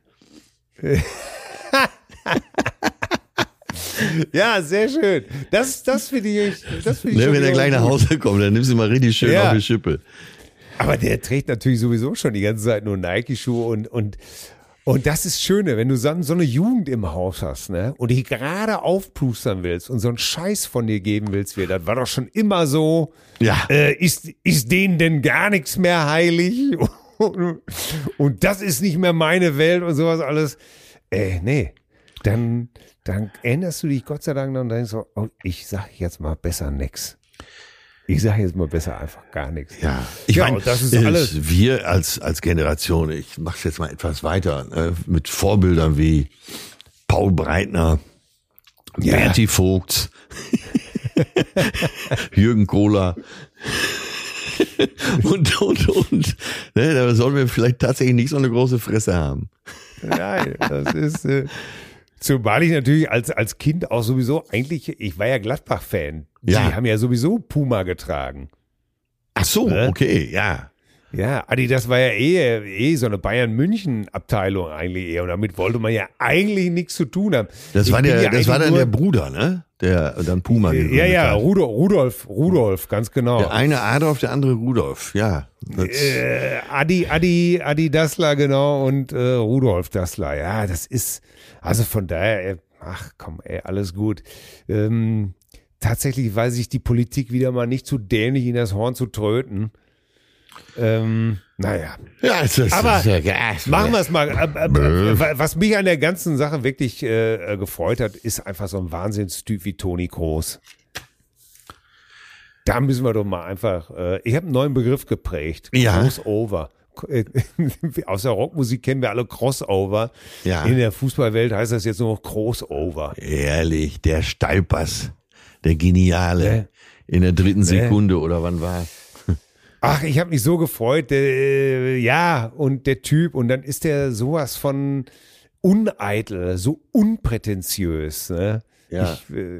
Ja, sehr schön. Das finde ich. Wenn er gleich nach Hause kommt, dann nimmst du mal richtig schön auf die Schippe. Aber der trägt natürlich sowieso schon die ganze Zeit nur Nike-Schuhe und das ist Schöne, wenn du so eine Jugend im Haus hast, ne, und die gerade aufplustern willst und so einen Scheiß von dir geben willst, das war doch schon immer so, ja. Ist denen denn gar nichts mehr heilig? Und das ist nicht mehr meine Welt und sowas alles. Nee, dann erinnerst du dich Gott sei Dank noch und denkst so, ich sag jetzt mal besser nix. Ich sage jetzt mal besser einfach gar nichts. Ja, ich meine, das ist alles. Wir als Generation, ich mache jetzt mal etwas weiter, mit Vorbildern wie Paul Breitner, Berti Vogt, Jürgen Kohler und. Ne, da sollen wir vielleicht tatsächlich nicht so eine große Fresse haben. Nein, das ist, zumal ich natürlich als Kind auch sowieso eigentlich, ich war ja Gladbach-Fan. Die haben ja sowieso Puma getragen. Ach so, okay, ja. Ja, Adidas war ja eh so eine Bayern-München-Abteilung eigentlich eher. Und damit wollte man ja eigentlich nichts zu tun haben. Das war dann der Bruder, ne? Der dann Puma gegründet hat. Ja, Rudolf, ganz genau. Der eine Adolf, der andere Rudolf, ja. Adi Dassler, genau, und Rudolf Dassler. Ja, das ist, also von daher, alles gut. Tatsächlich weiß ich die Politik wieder mal nicht zu dämlich in das Horn zu tröten. Naja. Ja, aber machen wir es mal. Was mich an der ganzen Sache wirklich gefreut hat, ist einfach so ein Wahnsinnstyp wie Toni Kroos. Da müssen wir doch mal einfach, ich habe einen neuen Begriff geprägt. Ja. Crossover. Aus der Rockmusik kennen wir alle Crossover. Ja. In der Fußballwelt heißt das jetzt nur noch Crossover. Ehrlich, der Steilpass, der Geniale, in der 3. Sekunde oder wann war es? Ach, ich habe mich so gefreut. Und der Typ. Und dann ist der sowas von uneitel, so unprätentiös. Ne? Ja.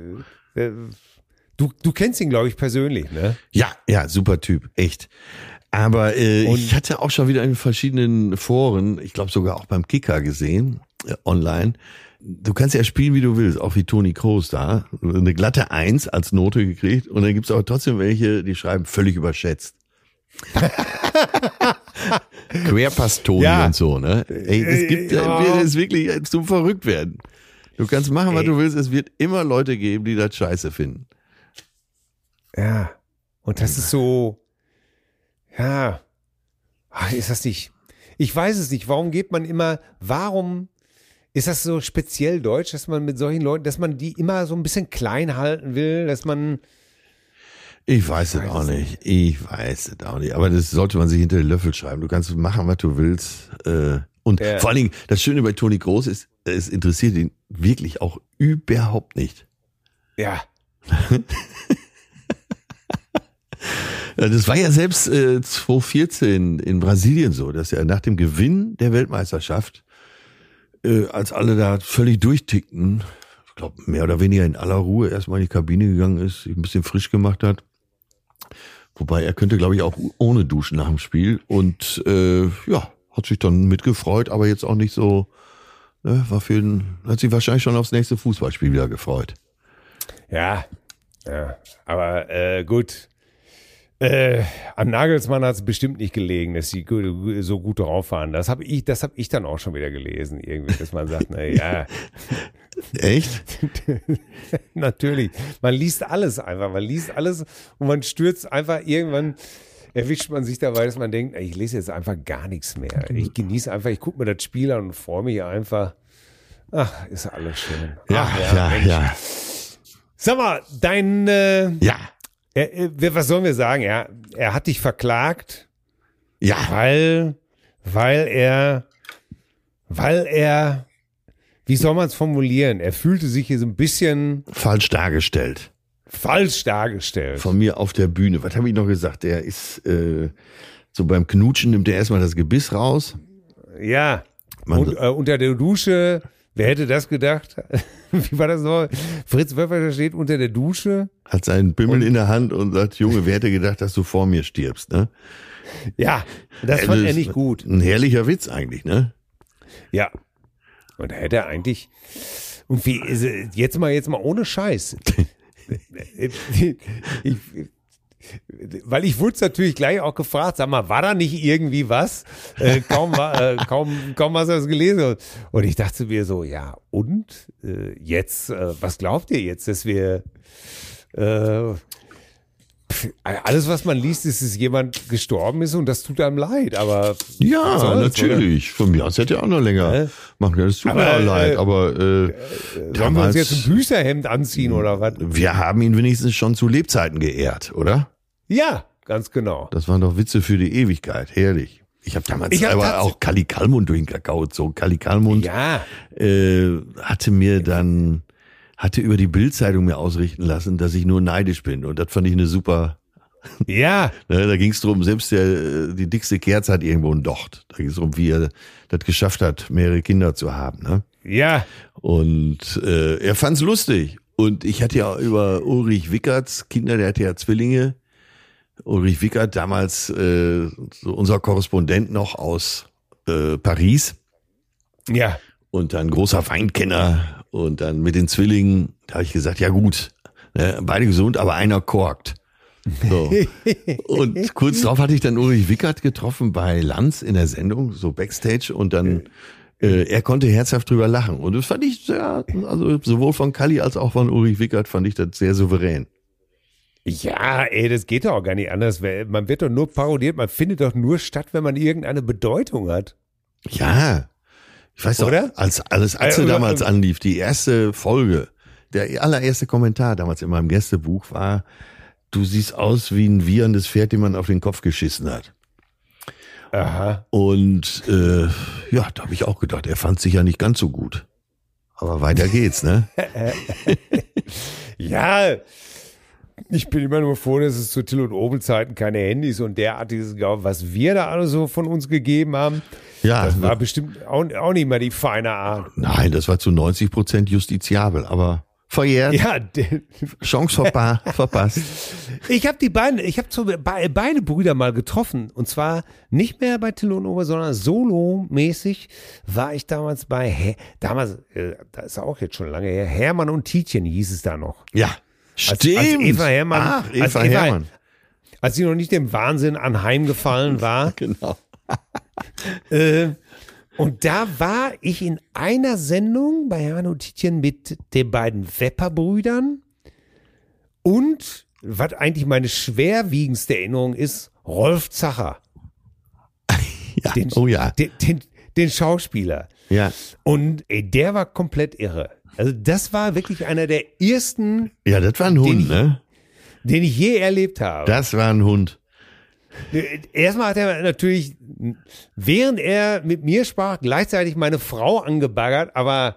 Du kennst ihn, glaube ich, persönlich, ne? Ja, super Typ, echt. Aber ich hatte auch schon wieder in verschiedenen Foren, ich glaube sogar auch beim Kicker gesehen, online. Du kannst ja spielen, wie du willst, auch wie Toni Kroos da. Eine glatte 1 als Note gekriegt. Und dann gibt's aber trotzdem welche, die schreiben völlig überschätzt. Querpass-Toni und so, ne? Ey, es gibt, es wirklich zum verrückt werden. Du kannst machen, was du willst, es wird immer Leute geben, die das scheiße finden. Ja, und das ist so, ist das nicht, ich weiß es nicht, warum ist das so speziell deutsch, dass man mit solchen Leuten, dass man die immer so ein bisschen klein halten will, dass man... Ich weiß es auch nicht. Aber das sollte man sich hinter den Löffel schreiben. Du kannst machen, was du willst. Und vor allen Dingen, das Schöne bei Toni Kroos ist, es interessiert ihn wirklich auch überhaupt nicht. Ja. Das war ja selbst 2014 in Brasilien so, dass er nach dem Gewinn der Weltmeisterschaft, als alle da völlig durchtickten, ich glaube mehr oder weniger in aller Ruhe erstmal in die Kabine gegangen ist, sich ein bisschen frisch gemacht hat. Wobei er könnte, glaube ich, auch ohne duschen nach dem Spiel. Und hat sich dann mitgefreut, aber jetzt auch nicht so, hat sich wahrscheinlich schon aufs nächste Fußballspiel wieder gefreut. Ja, aber gut. An Nagelsmann hat es bestimmt nicht gelegen, dass sie so gut drauf waren. Das hab ich dann auch schon wieder gelesen, irgendwie, dass man sagt, naja. Echt? Natürlich. Man liest alles und man stürzt einfach irgendwann, erwischt man sich dabei, dass man denkt, ich lese jetzt einfach gar nichts mehr. Ich genieße einfach, ich gucke mir das Spiel an und freue mich einfach. Ach, ist alles schön. Ja. Sag mal, was sollen wir sagen? Er hat dich verklagt. Ja. Weil er, wie soll man es formulieren? Er fühlte sich hier so ein bisschen falsch dargestellt. Von mir auf der Bühne. Was habe ich noch gesagt? Er ist so beim Knutschen nimmt er erstmal das Gebiss raus. Ja. Unter der Dusche, wer hätte das gedacht? Wie war das noch? Fritz Wöpper steht unter der Dusche. Hat seinen Bimmel in der Hand und sagt, Junge, wer hätte gedacht, dass du vor mir stirbst, ne? Ja, das fand er nicht gut. Ein herrlicher Witz eigentlich, ne? Ja. Und da hätte er eigentlich, und wie, jetzt mal ohne Scheiß. Weil ich wurde natürlich gleich auch gefragt, sag mal, war da nicht irgendwie was? Kaum hast du das gelesen. Und ich dachte mir so, ja, und jetzt, was glaubt ihr jetzt, dass wir alles, was man liest, ist, dass jemand gestorben ist und das tut einem leid, aber ja, natürlich. Oder? Von mir aus hätte er auch noch länger machen können. Das tut mir auch leid, aber sollen wir uns jetzt ein Büßerhemd anziehen oder was? Wir haben ihn wenigstens schon zu Lebzeiten geehrt, oder? Ja, ganz genau. Das waren doch Witze für die Ewigkeit, herrlich. Ich habe damals aber auch Kali Kalmund durchgekaut. So Kali Kalmund hatte über die Bild-Zeitung mir ausrichten lassen, dass ich nur neidisch bin. Und das fand ich eine super. Ja. Da ging es darum, selbst die dickste Kerze hat irgendwo einen Docht. Da ging es darum, wie er das geschafft hat, mehrere Kinder zu haben. Ne? Ja. Und er fand's lustig. Und ich hatte ja über Ulrich Wickerts Kinder, der hatte ja Zwillinge. Ulrich Wickert, damals so unser Korrespondent noch aus Paris. Ja. Und dann großer Weinkenner. Und dann mit den Zwillingen, da habe ich gesagt, ja gut, ne, beide gesund, aber einer korkt. So. Und kurz drauf hatte ich dann Ulrich Wickert getroffen bei Lanz in der Sendung, so Backstage. Und dann, er konnte herzhaft drüber lachen. Und das fand ich sehr, also sowohl von Kalli als auch von Ulrich Wickert fand ich das sehr souverän. Ja, das geht doch auch gar nicht anders. Man wird doch nur parodiert, man findet doch nur statt, wenn man irgendeine Bedeutung hat. Ja, ich weiß doch, als Atze damals anlief, die erste Folge, der allererste Kommentar damals in meinem Gästebuch war, du siehst aus wie ein wieherndes Pferd, dem man auf den Kopf geschissen hat. Aha. Und da habe ich auch gedacht, er fand sich ja nicht ganz so gut. Aber weiter geht's, ne? Ja, ich bin immer nur froh, dass es zu Till- und Obel-Zeiten keine Handys und derartiges gab, was wir da alle so von uns gegeben haben. Ja, das war bestimmt auch nicht mehr die feine Art. Nein, das war zu 90% justiziabel, aber verjährt. Ja, Chance verpasst. Ich habe beide Brüder mal getroffen. Und zwar nicht mehr bei Till und Obel, sondern solomäßig war ich damals da ist auch jetzt schon lange her, Hermann und Tietjen hieß es da noch. Ja, stimmt. Als Eva Hermann. Ach, Eva Hermann. Als sie noch nicht dem Wahnsinn anheimgefallen war. Genau. Und da war ich in einer Sendung bei Hermann und Tietjen mit den beiden Wepper-Brüdern und, was eigentlich meine schwerwiegendste Erinnerung ist, Rolf Zacher. Ja, Den Schauspieler. Ja. Und der war komplett irre. Also das war wirklich einer der ersten. Ja, das war ein Hund, den ich je erlebt habe. Das war ein Hund. Erstmal hat er natürlich, während er mit mir sprach, gleichzeitig meine Frau angebaggert, aber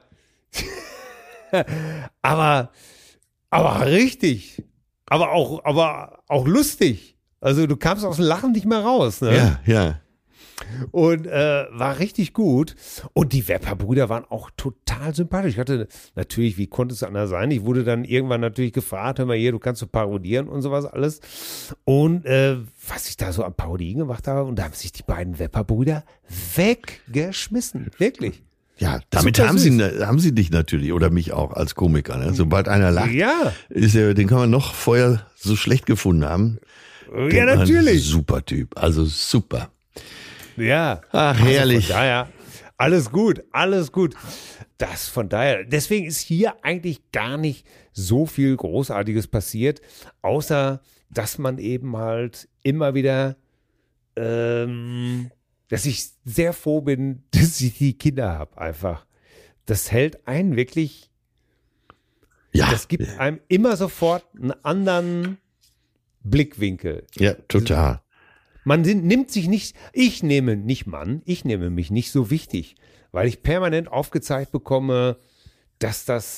richtig, aber auch lustig. Also du kamst aus dem Lachen nicht mehr raus, ne? Ja. Und war richtig gut. Und die Wepper-Brüder waren auch total sympathisch. Ich hatte natürlich, wie konnte es anders sein? Ich wurde dann irgendwann natürlich gefragt, hör mal hier, du kannst so parodieren und sowas alles. Und was ich da so an Parodien gemacht habe, und da haben sich die beiden Wepper-Brüder weggeschmissen. Wirklich. Ja, damit haben sie dich natürlich oder mich auch als Komiker. Ne? Sobald einer lacht, den kann man noch vorher so schlecht gefunden haben. Ja, natürlich. Super Typ, also super. Ja. Ach, herrlich. Also alles gut. Deswegen ist hier eigentlich gar nicht so viel Großartiges passiert, außer, dass man eben halt immer wieder, dass ich sehr froh bin, dass ich die Kinder habe, einfach. Das hält einen wirklich, das gibt einem immer sofort einen anderen Blickwinkel. Ja, total. Man nimmt sich nicht, ich nehme mich nicht so wichtig, weil ich permanent aufgezeigt bekomme, dass dass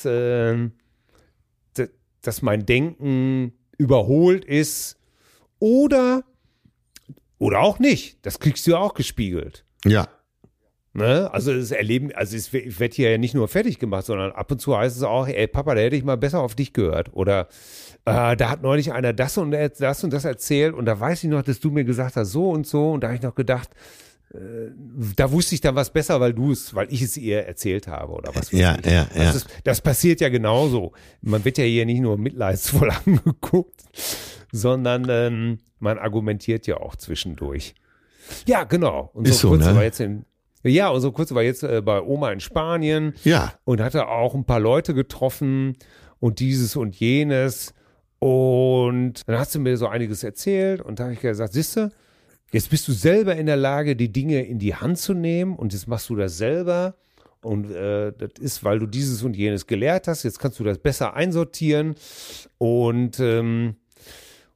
mein Denken überholt ist oder auch nicht. Das kriegst du ja auch gespiegelt. Ja. Ne? Also ich werde hier ja nicht nur fertig gemacht, sondern ab und zu heißt es auch, ey Papa, da hätte ich mal besser auf dich gehört. Oder da hat neulich einer das und das erzählt und da weiß ich noch, dass du mir gesagt hast, so und so. Und da habe ich noch gedacht, da wusste ich dann was besser, weil ich es ihr erzählt habe oder was. Ja. Also das passiert ja genauso. Man wird ja hier nicht nur mitleidsvoll angeguckt, sondern man argumentiert ja auch zwischendurch. Ja, genau. Unsere Kurze war jetzt bei Oma in Spanien. Ja. Und hatte auch ein paar Leute getroffen und dieses und jenes. Und dann hast du mir so einiges erzählt und da habe ich gesagt, siehste, jetzt bist du selber in der Lage, die Dinge in die Hand zu nehmen und jetzt machst du das selber. Und das ist, weil du dieses und jenes gelehrt hast. Jetzt kannst du das besser einsortieren. Und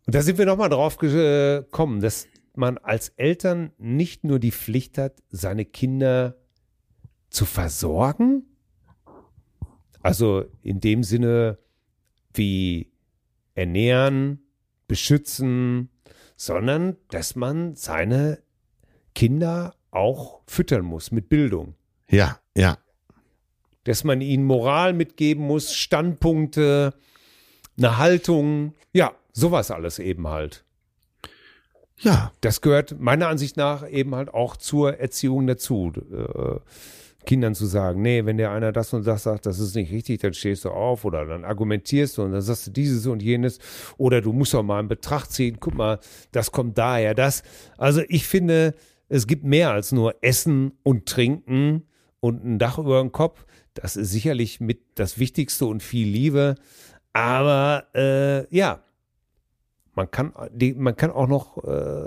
Und da sind wir nochmal drauf gekommen, dass man als Eltern nicht nur die Pflicht hat, seine Kinder zu versorgen, also in dem Sinne wie ernähren, beschützen, sondern dass man seine Kinder auch füttern muss mit Bildung. Ja, ja. Dass man ihnen Moral mitgeben muss, Standpunkte, eine Haltung, ja, sowas alles eben halt. Ja. Das gehört meiner Ansicht nach eben halt auch zur Erziehung dazu. Kindern zu sagen, nee, wenn dir einer das und das sagt, das ist nicht richtig, dann stehst du auf oder dann argumentierst du und dann sagst du dieses und jenes oder du musst auch mal in Betracht ziehen, guck mal, das kommt daher, das. Also ich finde, es gibt mehr als nur Essen und Trinken und ein Dach über dem Kopf. Das ist sicherlich mit das Wichtigste und viel Liebe, aber ja, man kann auch noch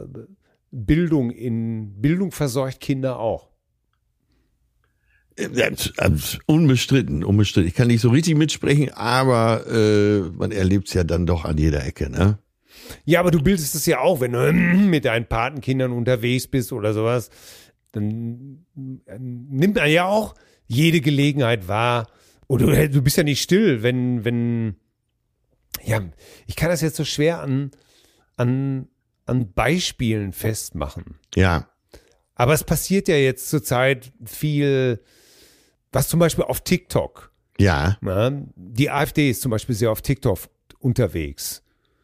Bildung versorgt Kinder auch. Unbestritten. Ich kann nicht so richtig mitsprechen, aber man erlebt es ja dann doch an jeder Ecke, ne? Ja, aber du bildest es ja auch, wenn du mit deinen Patenkindern unterwegs bist oder sowas, dann nimmt man ja auch jede Gelegenheit wahr. Oder du bist ja nicht still, wenn ja, ich kann das jetzt so schwer an Beispielen festmachen. Ja. Aber es passiert ja jetzt zurzeit viel, was zum Beispiel auf TikTok. Ja. Die AfD ist zum Beispiel sehr auf TikTok unterwegs.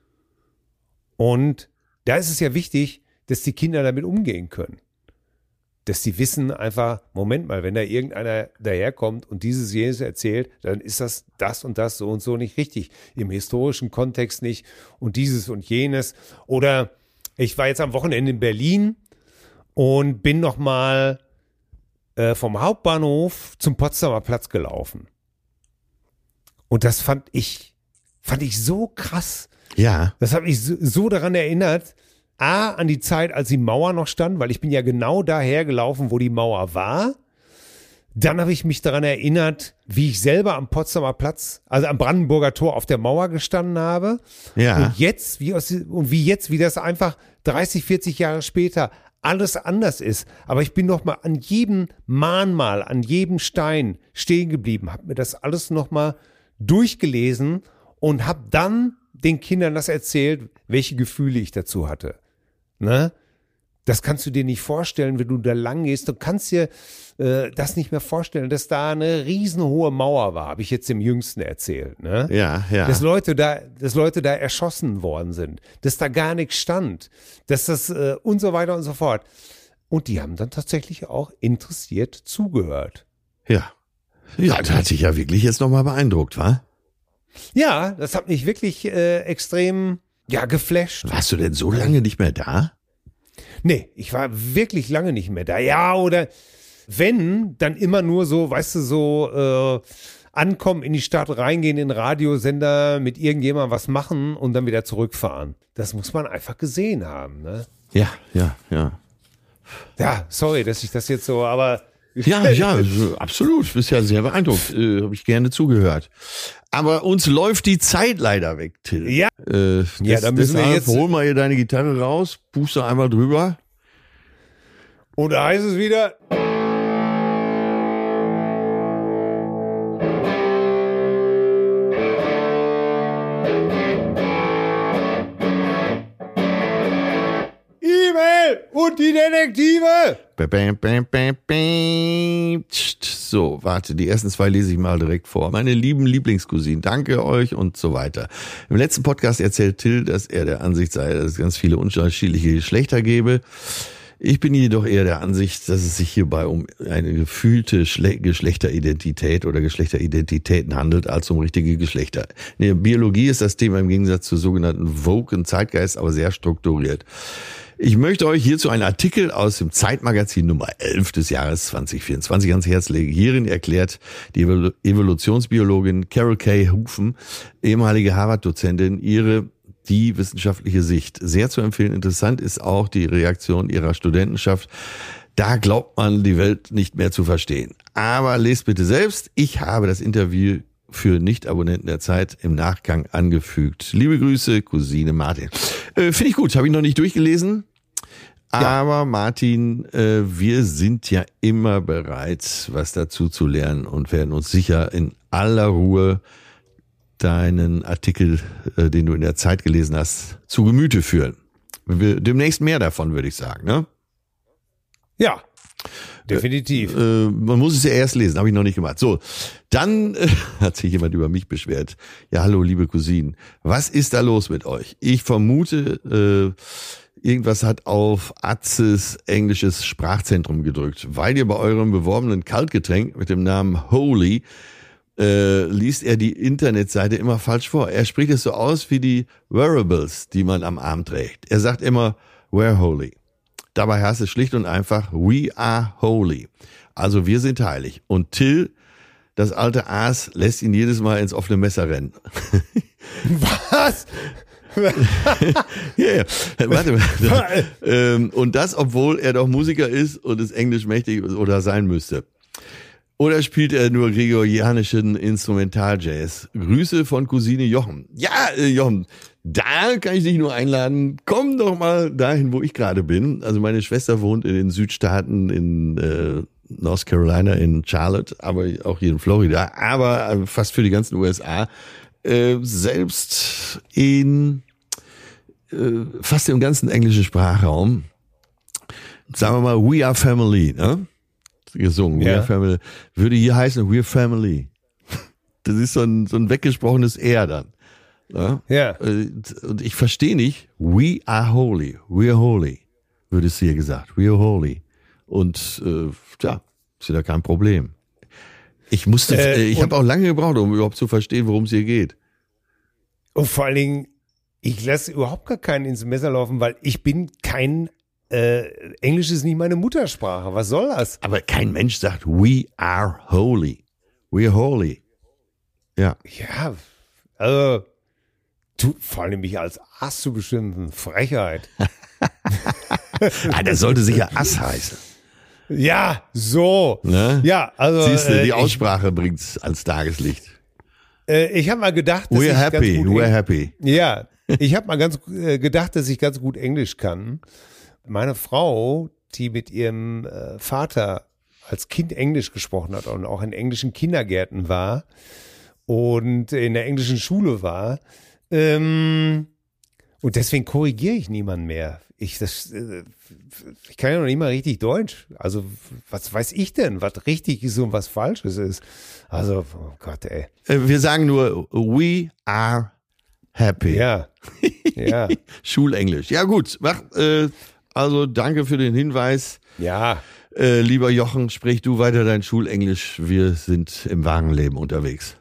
Und da ist es ja wichtig, dass die Kinder damit umgehen können. Dass sie wissen einfach, Moment mal, wenn da irgendeiner daherkommt und jenes erzählt, dann ist das und das so und so nicht richtig. Im historischen Kontext nicht und dieses und jenes. Oder ich war jetzt am Wochenende in Berlin und bin nochmal vom Hauptbahnhof zum Potsdamer Platz gelaufen. Und das fand ich so krass. Ja. Das hat mich so daran erinnert, an die Zeit, als die Mauer noch stand, weil ich bin ja genau daher gelaufen, wo die Mauer war. Dann habe ich mich daran erinnert, wie ich selber am Potsdamer Platz, also am Brandenburger Tor auf der Mauer gestanden habe. Ja. Und jetzt, wie das einfach 30, 40 Jahre später alles anders ist. Aber ich bin noch mal an jedem Mahnmal, an jedem Stein stehen geblieben, habe mir das alles noch mal durchgelesen und habe dann den Kindern das erzählt, welche Gefühle ich dazu hatte. Ne? Das kannst du dir nicht vorstellen, wenn du da lang gehst. Du kannst dir das nicht mehr vorstellen, dass da eine riesenhohe Mauer war, habe ich jetzt dem Jüngsten erzählt. Ne? Ja, ja. Dass Leute da erschossen worden sind, dass da gar nichts stand, dass das und so weiter und so fort. Und die haben dann tatsächlich auch interessiert zugehört. Ja. Ja, das hat dich ja wirklich jetzt nochmal beeindruckt, wa? Ja, das hat mich wirklich extrem, geflasht. Warst du denn so lange nicht mehr da? Nee, ich war wirklich lange nicht mehr da. Ja, oder wenn, dann immer nur so, weißt du, so ankommen in die Stadt, reingehen in den Radiosender, mit irgendjemandem was machen und dann wieder zurückfahren. Das muss man einfach gesehen haben, ne? Ja. Ja, sorry, dass ich das jetzt so, aber... Ja, absolut. Du bist ja sehr beeindruckt. Habe ich gerne zugehört. Aber uns läuft die Zeit leider weg, Till. Ja. Da müssen wir jetzt... Hol mal hier deine Gitarre raus, puste einmal drüber. Und da heißt es wieder... E-Mail und die Detektive. So, warte, die ersten 2 lese ich mal direkt vor. Meine lieben Lieblingscousinen, danke euch und so weiter. Im letzten Podcast erzählt Till, dass er der Ansicht sei, dass es ganz viele unterschiedliche Geschlechter gäbe. Ich bin jedoch eher der Ansicht, dass es sich hierbei um eine gefühlte Geschlechteridentität oder Geschlechteridentitäten handelt, als um richtige Geschlechter. In der Biologie ist das Thema im Gegensatz zur sogenannten Vogue und Zeitgeist aber sehr strukturiert. Ich möchte euch hierzu einen Artikel aus dem Zeitmagazin Nummer 11 des Jahres 2024 ans Herz legen. Hierin erklärt die Evolutionsbiologin Carol K. Hufen, ehemalige Harvard-Dozentin, die wissenschaftliche Sicht. Sehr zu empfehlen. Interessant ist auch die Reaktion ihrer Studentenschaft. Da glaubt man, die Welt nicht mehr zu verstehen. Aber lest bitte selbst. Ich habe das Interview für Nicht-Abonnenten der Zeit im Nachgang angefügt. Liebe Grüße, Cousine Martin. Finde ich gut, habe ich noch nicht durchgelesen. Aber Martin, wir sind ja immer bereit, was dazu zu lernen und werden uns sicher in aller Ruhe deinen Artikel, den du in der Zeit gelesen hast, zu Gemüte führen. Demnächst mehr davon, würde ich sagen, ne? Ja, definitiv. Man muss es ja erst lesen, habe ich noch nicht gemacht. So, dann hat sich jemand über mich beschwert. Ja, hallo, liebe Cousinen. Was ist da los mit euch? Ich vermute, irgendwas hat auf Atzes englisches Sprachzentrum gedrückt, weil ihr bei eurem beworbenen Kaltgetränk mit dem Namen Holy liest er die Internetseite immer falsch vor. Er spricht es so aus wie die Wearables, die man am Arm trägt. Er sagt immer, we're holy. Dabei heißt es schlicht und einfach, we are holy. Also wir sind heilig. Und Till, das alte Aas, lässt ihn jedes Mal ins offene Messer rennen. Was? Ja. Warte mal. Und das, obwohl er doch Musiker ist und es Englisch mächtig oder sein müsste. Oder spielt er nur gregorianischen Instrumentaljazz? Grüße von Cousine Jochen. Ja, Jochen, da kann ich dich nur einladen. Komm doch mal dahin, wo ich gerade bin. Also meine Schwester wohnt in den Südstaaten in North Carolina, in Charlotte, aber auch hier in Florida, aber fast für die ganzen USA. Selbst in fast im ganzen englischen Sprachraum. Sagen wir mal, we are family, ne? Gesungen. Ja. We're Family. Würde hier heißen, We're Family. Das ist so ein weggesprochenes R dann. Ja. Und ich verstehe nicht, we are holy. We're holy. Würde es hier gesagt. We're holy. Und ist ja kein Problem. Ich habe auch lange gebraucht, um überhaupt zu verstehen, worum es hier geht. Und vor allen Dingen, ich lasse überhaupt gar keinen ins Messer laufen, weil ich bin kein Englisch ist nicht meine Muttersprache. Was soll das? Aber kein Mensch sagt, we are holy. We're holy. Ja. Ja, also, du, vor allem mich als Ass zu bestimmen, Frechheit. Das sollte sicher Ass heißen. Ja, so. Ne? Ja, also. Siehst du, die Aussprache bringt's ans Tageslicht. Ich habe mal gedacht, dass We're ich happy, ganz gut we're happy. Ja, ich habe mal gedacht, dass ich ganz gut Englisch kann. Meine Frau, die mit ihrem Vater als Kind Englisch gesprochen hat und auch in englischen Kindergärten war und in der englischen Schule war, und deswegen korrigiere ich niemanden mehr. Ich kann ja noch nicht mal richtig Deutsch. Also was weiß ich denn, was richtig ist und was Falsches ist. Also, oh Gott, ey. Wir sagen nur, we are happy. Ja, ja. Schulenglisch. Ja gut, also danke für den Hinweis. Ja. Lieber Jochen, sprich du weiter dein Schulenglisch. Wir sind im wahren Leben unterwegs.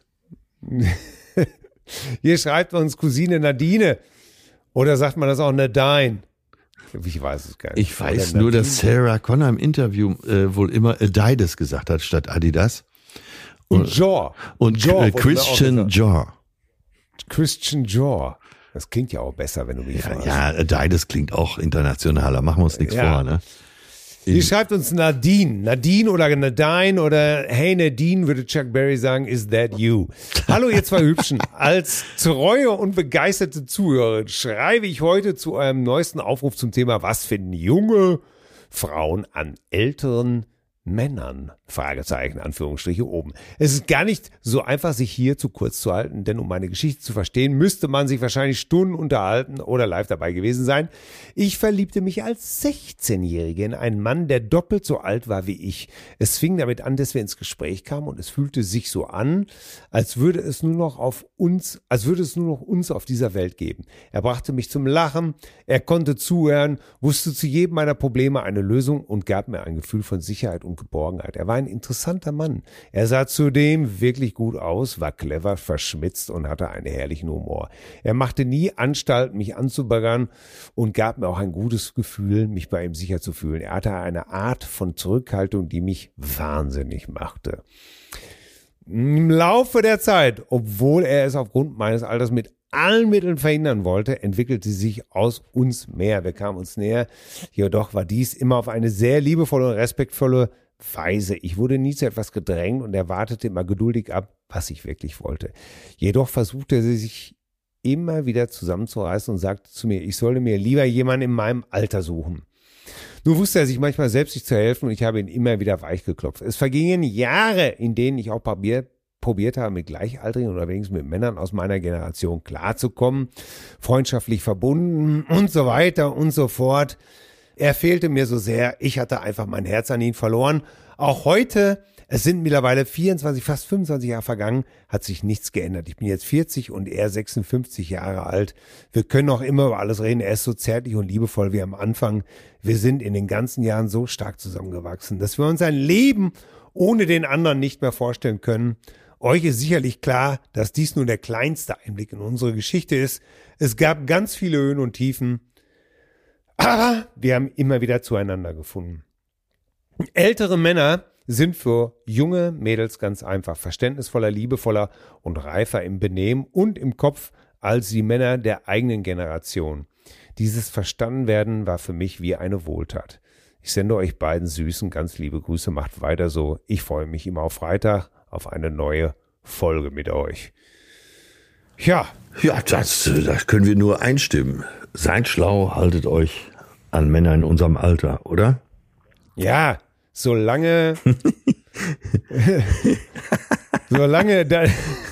Hier schreibt uns Cousine Nadine. Oder sagt man das auch Nadine? Ich weiß es gar nicht. Ich weiß nur, dass Sarah Connor im Interview wohl immer Adidas gesagt hat statt Adidas. Und Jaw. Und Christian Jaw. Christian Jaw. Das klingt ja auch besser, wenn du mich fragst. Ja, Adidas klingt auch internationaler. Machen wir uns nichts vor, ne? Hier schreibt uns Nadine. Nadine oder Nadine oder Hey Nadine, würde Chuck Berry sagen, is that you? Hallo ihr zwei Hübschen. Als treue und begeisterte Zuhörer schreibe ich heute zu eurem neuesten Aufruf zum Thema, was finden junge Frauen an älteren Männern? Fragezeichen, Anführungsstriche oben. Es ist gar nicht so einfach, sich hier zu kurz zu halten, denn um meine Geschichte zu verstehen, müsste man sich wahrscheinlich Stunden unterhalten oder live dabei gewesen sein. Ich verliebte mich als 16-Jährige in einen Mann, der doppelt so alt war wie ich. Es fing damit an, dass wir ins Gespräch kamen und es fühlte sich so an, als würde es nur noch uns auf dieser Welt geben. Er brachte mich zum Lachen, er konnte zuhören, wusste zu jedem meiner Probleme eine Lösung und gab mir ein Gefühl von Sicherheit und Geborgenheit. Er war ein interessanter Mann. Er sah zudem wirklich gut aus, war clever, verschmitzt und hatte einen herrlichen Humor. Er machte nie Anstalt, mich anzubaggern und gab mir auch ein gutes Gefühl, mich bei ihm sicher zu fühlen. Er hatte eine Art von Zurückhaltung, die mich wahnsinnig machte. Im Laufe der Zeit, obwohl er es aufgrund meines Alters mit allen Mitteln verhindern wollte, entwickelte sich aus uns mehr. Wir kamen uns näher. Jedoch war dies immer auf eine sehr liebevolle und respektvolle Weise. Ich wurde nie zu etwas gedrängt und er wartete immer geduldig ab, was ich wirklich wollte. Jedoch versuchte er sich immer wieder zusammenzureißen und sagte zu mir, ich solle mir lieber jemanden in meinem Alter suchen. Nur wusste er sich manchmal selbst nicht zu helfen und ich habe ihn immer wieder weich geklopft. Es vergingen Jahre, in denen ich auch probiert habe, mit Gleichaltrigen oder wenigstens mit Männern aus meiner Generation klarzukommen, freundschaftlich verbunden und so weiter und so fort. Er fehlte mir so sehr, ich hatte einfach mein Herz an ihn verloren. Auch heute, es sind mittlerweile 24, fast 25 Jahre vergangen, hat sich nichts geändert. Ich bin jetzt 40 und er 56 Jahre alt. Wir können auch immer über alles reden. Er ist so zärtlich und liebevoll wie am Anfang. Wir sind in den ganzen Jahren so stark zusammengewachsen, dass wir uns ein Leben ohne den anderen nicht mehr vorstellen können. Euch ist sicherlich klar, dass dies nur der kleinste Einblick in unsere Geschichte ist. Es gab ganz viele Höhen und Tiefen, aber wir haben immer wieder zueinander gefunden. Ältere Männer sind für junge Mädels ganz einfach, verständnisvoller, liebevoller und reifer im Benehmen und im Kopf als die Männer der eigenen Generation. Dieses Verstandenwerden war für mich wie eine Wohltat. Ich sende euch beiden süßen, ganz liebe Grüße, macht weiter so. Ich freue mich immer auf Freitag auf eine neue Folge mit euch. Ja, das können wir nur einstimmen. Seid schlau, haltet euch an Männer in unserem Alter, oder? Ja, solange da,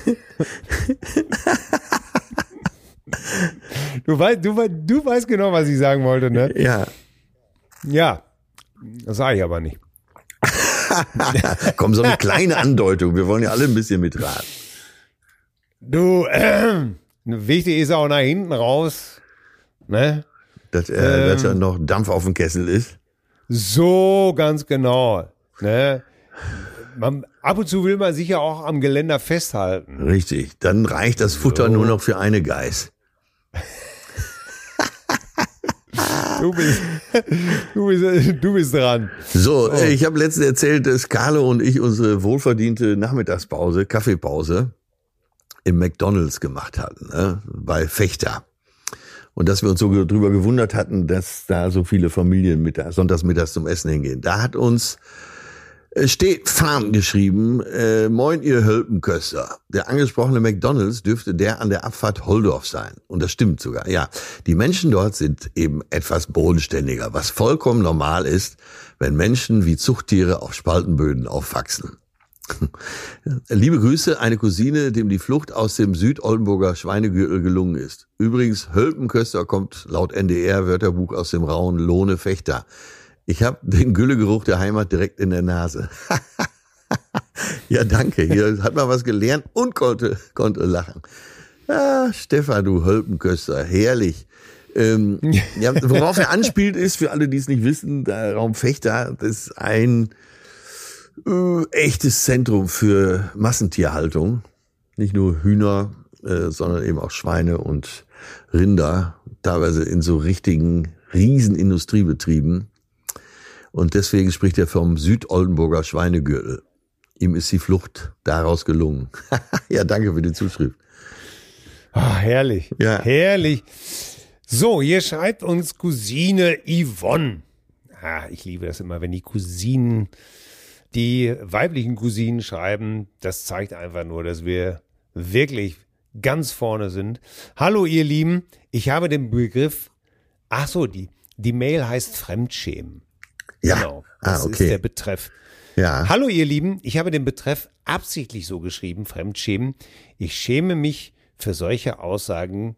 du weißt genau, was ich sagen wollte, ne? Ja, das sage ich aber nicht. Komm, so eine kleine Andeutung. Wir wollen ja alle ein bisschen mitraten. Du, wichtig ist auch nach hinten raus, ne? Dass da noch Dampf auf dem Kessel ist. So, ganz genau. Ne? Ab und zu will man sich ja auch am Geländer festhalten. Richtig, dann reicht das Futter nur noch für eine Geiß. Du bist dran. So, ich habe letztens erzählt, dass Carlo und ich unsere wohlverdiente Nachmittagspause, Kaffeepause im McDonald's gemacht hatten, ne? Bei Fechter. Und dass wir uns so drüber gewundert hatten, dass da so viele Familien sonntagsmittags zum Essen hingehen. Da hat uns Stefan geschrieben, moin ihr Hölpenköster. Der angesprochene McDonald's dürfte der an der Abfahrt Holdorf sein. Und das stimmt sogar, ja. Die Menschen dort sind eben etwas bodenständiger, was vollkommen normal ist, wenn Menschen wie Zuchttiere auf Spaltenböden aufwachsen. Liebe Grüße, eine Cousine, dem die Flucht aus dem Südoldenburger Schweinegürtel gelungen ist. Übrigens, Hölpenköster kommt laut NDR-Wörterbuch aus dem rauen Lohne Fechter. Ich habe den Güllegeruch der Heimat direkt in der Nase. Ja, danke. Hier hat man was gelernt und konnte lachen. Ah, Stefan, du Hölpenköster, herrlich. Ja, worauf er anspielt ist, für alle, die es nicht wissen, der Raum Fechter, das ist ein echtes Zentrum für Massentierhaltung. Nicht nur Hühner, sondern eben auch Schweine und Rinder, teilweise in so richtigen Riesenindustriebetrieben. Und deswegen spricht er vom Südoldenburger Schweinegürtel. Ihm ist die Flucht daraus gelungen. Ja, danke für die Zuschrift. Oh, herrlich, ja. Herrlich. So, hier schreibt uns Cousine Yvonne. Ich liebe das immer, wenn die weiblichen Cousinen schreiben. Das zeigt einfach nur, dass wir wirklich ganz vorne sind. Hallo ihr Lieben, ich habe den Begriff, die Mail heißt Fremdschämen. Ja, genau, das okay. ist der Betreff. Ja. Hallo ihr Lieben, ich habe den Betreff absichtlich so geschrieben, Fremdschämen. Ich schäme mich für solche Aussagen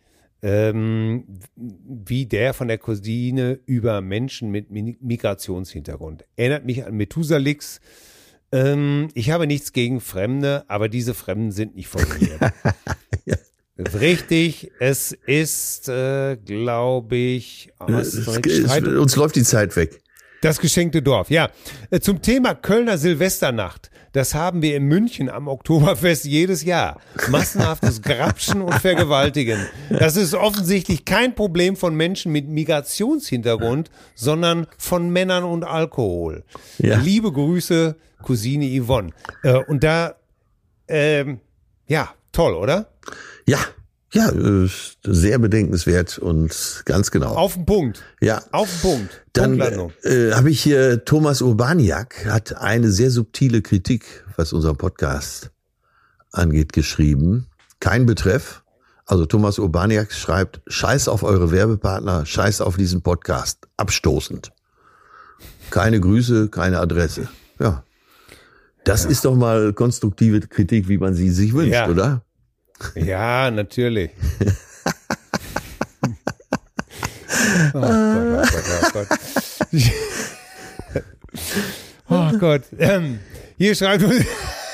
wie der von der Cousine über Menschen mit Migrationshintergrund. Erinnert mich an Methusalix. Ich habe nichts gegen Fremde, aber diese Fremden sind nicht von mir. Ja. Richtig, es ist, glaube ich, uns läuft die Zeit weg. Das geschenkte Dorf, ja. Zum Thema Kölner Silvesternacht. Das haben wir in München am Oktoberfest jedes Jahr. Massenhaftes Grapschen und Vergewaltigen. Das ist offensichtlich kein Problem von Menschen mit Migrationshintergrund, sondern von Männern und Alkohol. Ja. Liebe Grüße, Cousine Yvonne. Und da, ja, toll, oder? Ja. Ja, sehr bedenkenswert und ganz genau. Auf den Punkt. Ja. Auf den Punkt. Dann habe ich hier, Thomas Urbaniak hat eine sehr subtile Kritik, was unseren Podcast angeht, geschrieben. Kein Betreff, Also Thomas Urbaniak schreibt, scheiß auf eure Werbepartner, scheiß auf diesen Podcast. Abstoßend. Keine Grüße, keine Adresse. Ja. Das ist doch mal konstruktive Kritik, wie man sie sich wünscht, oder? Ja, natürlich. Oh Gott, oh Gott, oh Gott. Oh Gott. Hier schreibt uns.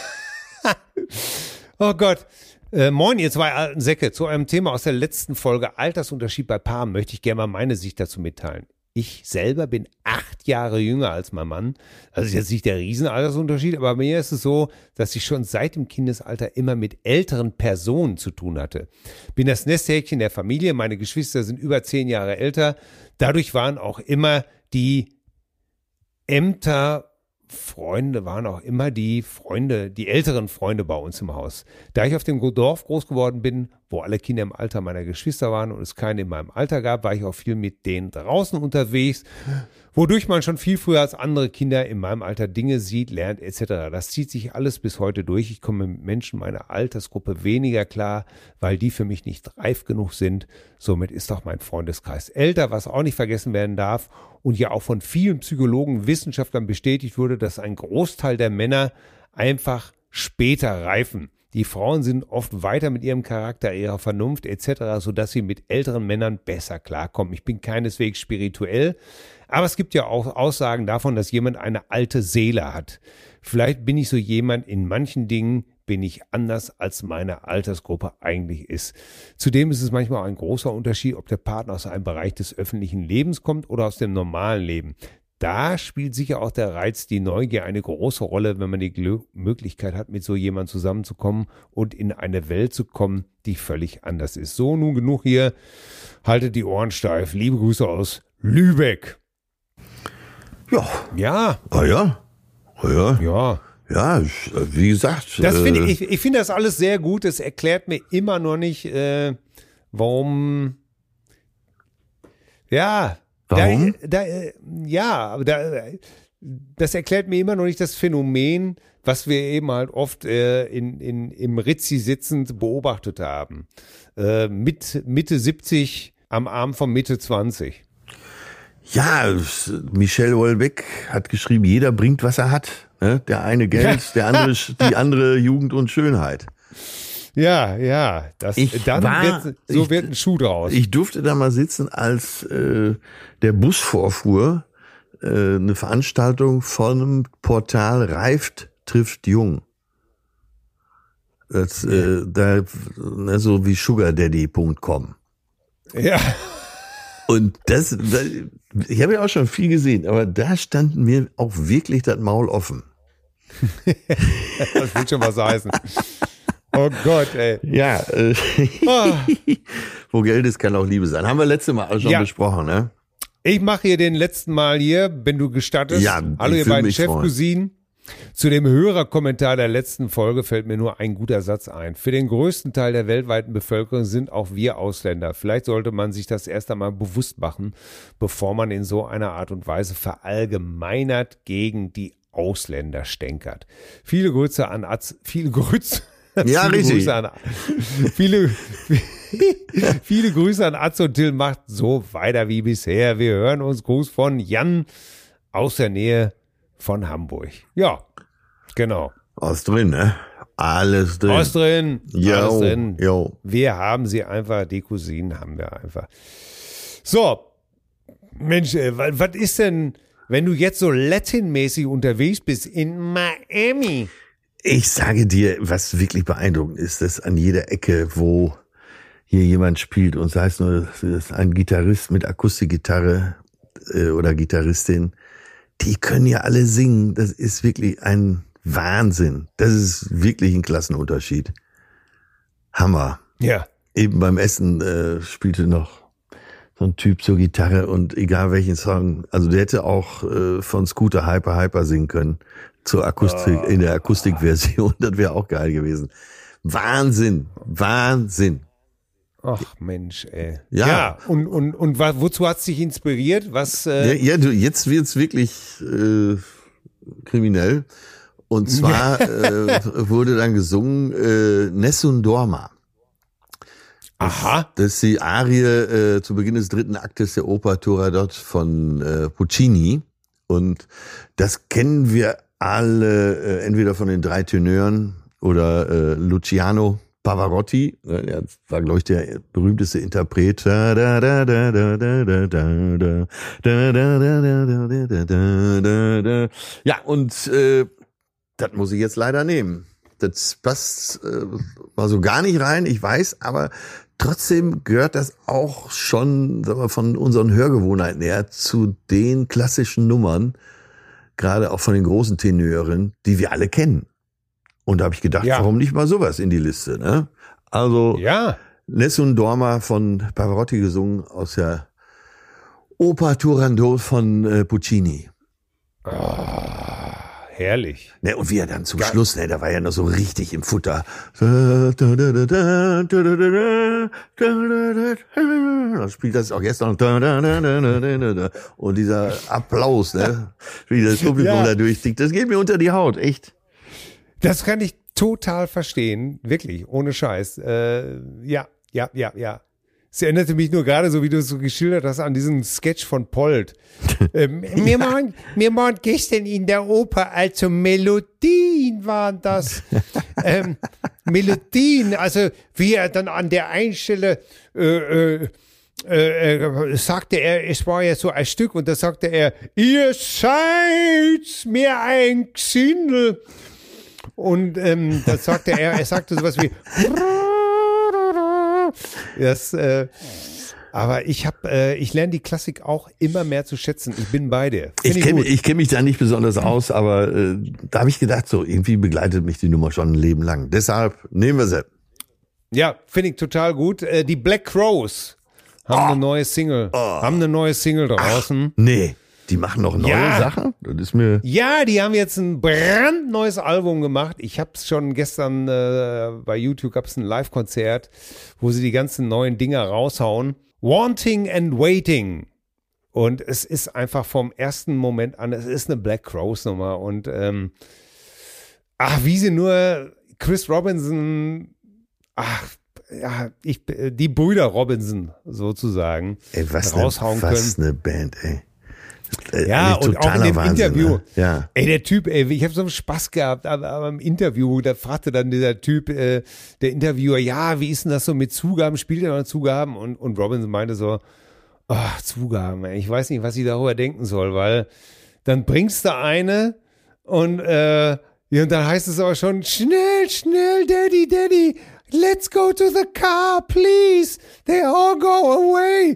Oh Gott. Moin, ihr zwei alten Säcke. Zu eurem Thema aus der letzten Folge Altersunterschied bei Paaren möchte ich gerne mal meine Sicht dazu mitteilen. Ich selber bin 8 Jahre jünger als mein Mann. Also ist jetzt nicht der Riesenaltersunterschied, aber bei mir ist es so, dass ich schon seit dem Kindesalter immer mit älteren Personen zu tun hatte. Bin das Nesthäkchen der Familie, meine Geschwister sind über 10 Jahre älter. Dadurch waren auch immer die Ämterfreunde, waren auch immer die Freunde, die älteren Freunde bei uns im Haus. Da ich auf dem Dorf groß geworden bin, wo alle Kinder im Alter meiner Geschwister waren und es keine in meinem Alter gab, war ich auch viel mit denen draußen unterwegs, wodurch man schon viel früher als andere Kinder in meinem Alter Dinge sieht, lernt etc. Das zieht sich alles bis heute durch. Ich komme mit Menschen meiner Altersgruppe weniger klar, weil die für mich nicht reif genug sind. Somit ist auch mein Freundeskreis älter, was auch nicht vergessen werden darf und ja auch von vielen Psychologen, Wissenschaftlern bestätigt wurde, dass ein Großteil der Männer einfach später reifen. Die Frauen sind oft weiter mit ihrem Charakter, ihrer Vernunft etc., sodass sie mit älteren Männern besser klarkommen. Ich bin keineswegs spirituell, aber es gibt ja auch Aussagen davon, dass jemand eine alte Seele hat. Vielleicht bin ich so jemand, in manchen Dingen bin ich anders, als meine Altersgruppe eigentlich ist. Zudem ist es manchmal auch ein großer Unterschied, ob der Partner aus einem Bereich des öffentlichen Lebens kommt oder aus dem normalen Leben. Da spielt sicher auch der Reiz, die Neugier eine große Rolle, wenn man die Möglichkeit hat, mit so jemandem zusammenzukommen und in eine Welt zu kommen, die völlig anders ist. So, nun genug hier. Haltet die Ohren steif. Liebe Grüße aus Lübeck. Ja. Ja. Ah ja. Ah ja. Ja. Ja, wie gesagt. Das finde ich finde das alles sehr gut. Es erklärt mir immer noch nicht, warum. Ja. Warum? Das erklärt mir immer noch nicht das Phänomen, was wir eben halt oft im Ritzi sitzend beobachtet haben. Mit Mitte 70 am Arm von Mitte 20. Ja, Michel Houellebecq hat geschrieben, jeder bringt, was er hat. Der eine Geld, der andere die andere Jugend und Schönheit. Ja, wird ein Schuh draus. Ich durfte da mal sitzen, als der Bus vorfuhr, eine Veranstaltung von einem Portal Reift trifft Jung. Das, so wie sugardaddy.com. Ja. Und ich habe ja auch schon viel gesehen, aber da stand mir auch wirklich das Maul offen. Das will schon was heißen. Oh Gott, ey. Ja, wo Geld ist, kann auch Liebe sein. Haben wir letztes Mal schon besprochen, ne? Ich mache hier den letzten Mal hier, wenn du gestattest. Ja, hallo ihr beiden Chefcousinen. Zu dem Hörerkommentar der letzten Folge fällt mir nur ein guter Satz ein. Für den größten Teil der weltweiten Bevölkerung sind auch wir Ausländer. Vielleicht sollte man sich das erst einmal bewusst machen, bevor man in so einer Art und Weise verallgemeinert gegen die Ausländer stänkert. Viele Grüße an Atz, viele Grüße. Ja, richtig. Viele Grüße an Atze und Till, macht so weiter wie bisher. Wir hören uns. Gruß von Jan aus der Nähe von Hamburg. Ja, genau. Alles drin, ne? Alles drin. Alles drin. Alles drin. Jo. Wir haben sie einfach, die Cousinen haben wir einfach. So, Mensch, was ist denn, wenn du jetzt so Latin-mäßig unterwegs bist in Miami? Ich sage dir, was wirklich beeindruckend ist, dass an jeder Ecke, wo hier jemand spielt, und sei es nur das ist ein Gitarrist mit Akustikgitarre oder Gitarristin, die können ja alle singen. Das ist wirklich ein Wahnsinn. Das ist wirklich ein Klassenunterschied. Hammer. Ja. Eben beim Essen spielte noch so ein Typ zur Gitarre und egal welchen Song, also der hätte auch von Scooter Hyper Hyper singen können zur Akustik, in der Akustikversion. Das wäre auch geil gewesen. Wahnsinn. Wahnsinn. Ach Mensch, ey. Ja. Und wozu hat's dich inspiriert? Was? Jetzt wird's wirklich kriminell. Und zwar wurde dann gesungen Nessun Dorma. Aha. Das ist die Arie zu Beginn des 3. Aktes der Oper Turandot von Puccini. Und das kennen wir alle entweder von den 3 Tenören oder Luciano Pavarotti. Er war, glaube ich, der berühmteste Interpret. Ja, und das muss ich jetzt leider nehmen. Das passt mal so gar nicht rein, ich weiß, aber trotzdem gehört das auch schon, sagen wir, von unseren Hörgewohnheiten her zu den klassischen Nummern, gerade auch von den großen Tenören, die wir alle kennen. Und da habe ich gedacht, warum nicht mal sowas in die Liste, ne? Also Nessun Dorma von Pavarotti gesungen aus der Oper Turandot von Puccini. Herrlich. Ne, und wie er dann zum Schluss, ne, da war ja noch so richtig im Futter. Da spielt das Orchester noch. Und dieser Applaus, ne, wie das Publikum da durchtickt, das geht mir unter die Haut, echt. Das kann ich total verstehen, wirklich, ohne Scheiß. Ja. Es erinnerte mich nur gerade, so wie du es so geschildert hast, an diesen Sketch von Polt. Wir waren gestern in der Oper, also Melodien waren das. Melodien, also wie er dann an der einen Stelle sagte er, es war ja so ein Stück, und da sagte er, ihr seid mir ein Gesindel. Und da sagte er sagte sowas wie das, aber ich lerne die Klassik auch immer mehr zu schätzen. Ich bin bei dir. Ich kenn mich da nicht besonders aus, aber da habe ich gedacht, so irgendwie begleitet mich die Nummer schon ein Leben lang. Deshalb nehmen wir sie. Ja, finde ich total gut. Die Black Crowes haben eine neue Single. Haben eine neue Single draußen. Nee. Die machen noch neue Sachen? Das ist mir. Ja, die haben jetzt ein brandneues Album gemacht. Ich habe es schon gestern bei YouTube, gab es ein Live-Konzert, wo sie die ganzen neuen Dinger raushauen. Wanting and Waiting. Und es ist einfach vom ersten Moment an, es ist eine Black Crowes Nummer. Und wie sie nur Chris Robinson, die Brüder Robinson sozusagen raushauen können. Was eine Band, ey. Ja, und auch in dem Wahnsinn, Interview. Ne? Ja. Ey, der Typ, ich habe so einen Spaß gehabt, aber im Interview, da fragte dann dieser Typ, der Interviewer, wie ist denn das so mit Zugaben? Spielt er noch Zugaben? Und Robinson meinte so, Zugaben, ey, ich weiß nicht, was ich darüber denken soll, weil dann bringst du eine und dann heißt es aber schon, schnell, Daddy, let's go to the car, please, they all go away.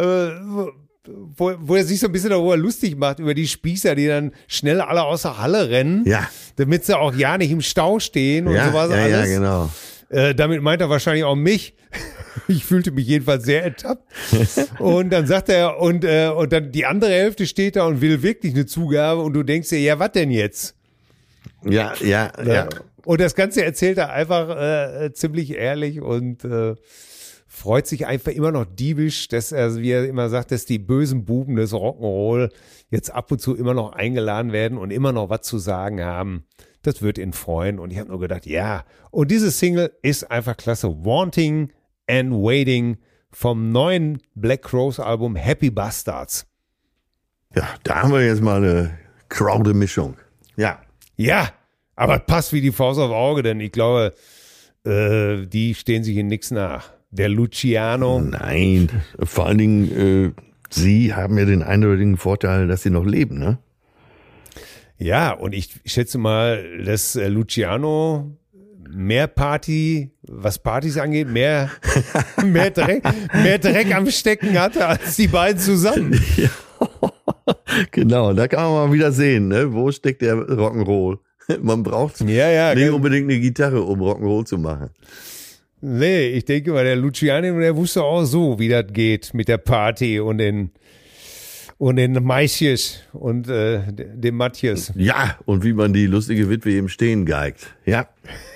Wo er sich so ein bisschen darüber lustig macht, über die Spießer, die dann schnell alle aus der Halle rennen, damit sie auch ja nicht im Stau stehen und sowas alles. Ja, genau. Damit meint er wahrscheinlich auch mich. Ich fühlte mich jedenfalls sehr ertappt. Und dann sagt er, und dann die andere Hälfte steht da und will wirklich eine Zugabe und du denkst dir, was denn jetzt? Ja. Und das Ganze erzählt er einfach ziemlich ehrlich und freut sich einfach immer noch diebisch, dass er, wie er immer sagt, dass die bösen Buben des Rock'n'Roll jetzt ab und zu immer noch eingeladen werden und immer noch was zu sagen haben. Das wird ihn freuen. Und ich habe nur gedacht, Und diese Single ist einfach klasse. Wanting and Waiting vom neuen Black Crowes Album Happy Bastards. Ja, da haben wir jetzt mal eine kraude Mischung. Ja. Ja, aber passt wie die Faust aufs Auge, denn ich glaube, die stehen sich in nichts nach. Der Luciano. Nein, vor allen Dingen, sie haben ja den eindeutigen Vorteil, dass sie noch leben, ne? Ja, und ich schätze mal, dass Luciano mehr was Partys angeht, mehr Dreck am Stecken hatte als die beiden zusammen. Ja. Genau, da kann man mal wieder sehen, ne? Wo steckt der Rock'n'Roll? Man braucht nicht unbedingt eine Gitarre, um Rock'n'Roll zu machen. Nee, ich denke mal, der Luciano, der wusste auch so, wie das geht mit der Party und den Maisjes und dem Matthias. Ja, und wie man die lustige Witwe im Stehen geigt. Ja.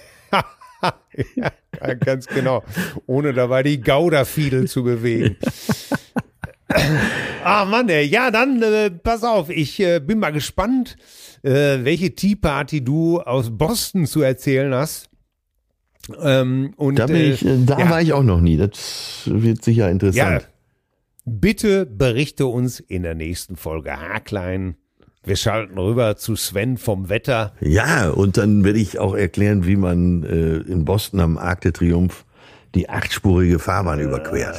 Ja, ganz genau. Ohne dabei die Gauderfiedel zu bewegen. Mann, ey. Ja, dann pass auf. Ich bin mal gespannt, welche Tea Party du aus Boston zu erzählen hast. Und, Da war ich auch noch nie. Das wird sicher interessant. Ja, bitte berichte uns in der nächsten Folge haarklein. Wir schalten rüber zu Sven vom Wetter. Ja, und dann werde ich auch erklären, wie man in Boston am Arc de Triomphe die 8-spurige Fahrbahn überquert.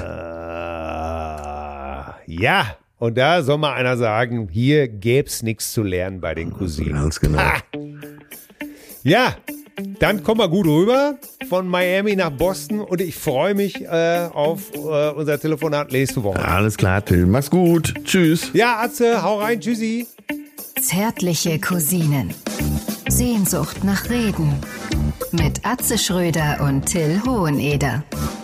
Ja, und da soll mal einer sagen, hier gäb's nichts zu lernen bei den Cousinen. Ganz genau. Ha! Ja, dann kommen wir gut rüber von Miami nach Boston und ich freue mich auf unser Telefonat nächste Woche. Alles klar, Till. Mach's gut. Tschüss. Ja, Atze, hau rein, tschüssi. Zärtliche Cousinen. Sehnsucht nach Reden. Mit Atze Schröder und Till Hoheneder.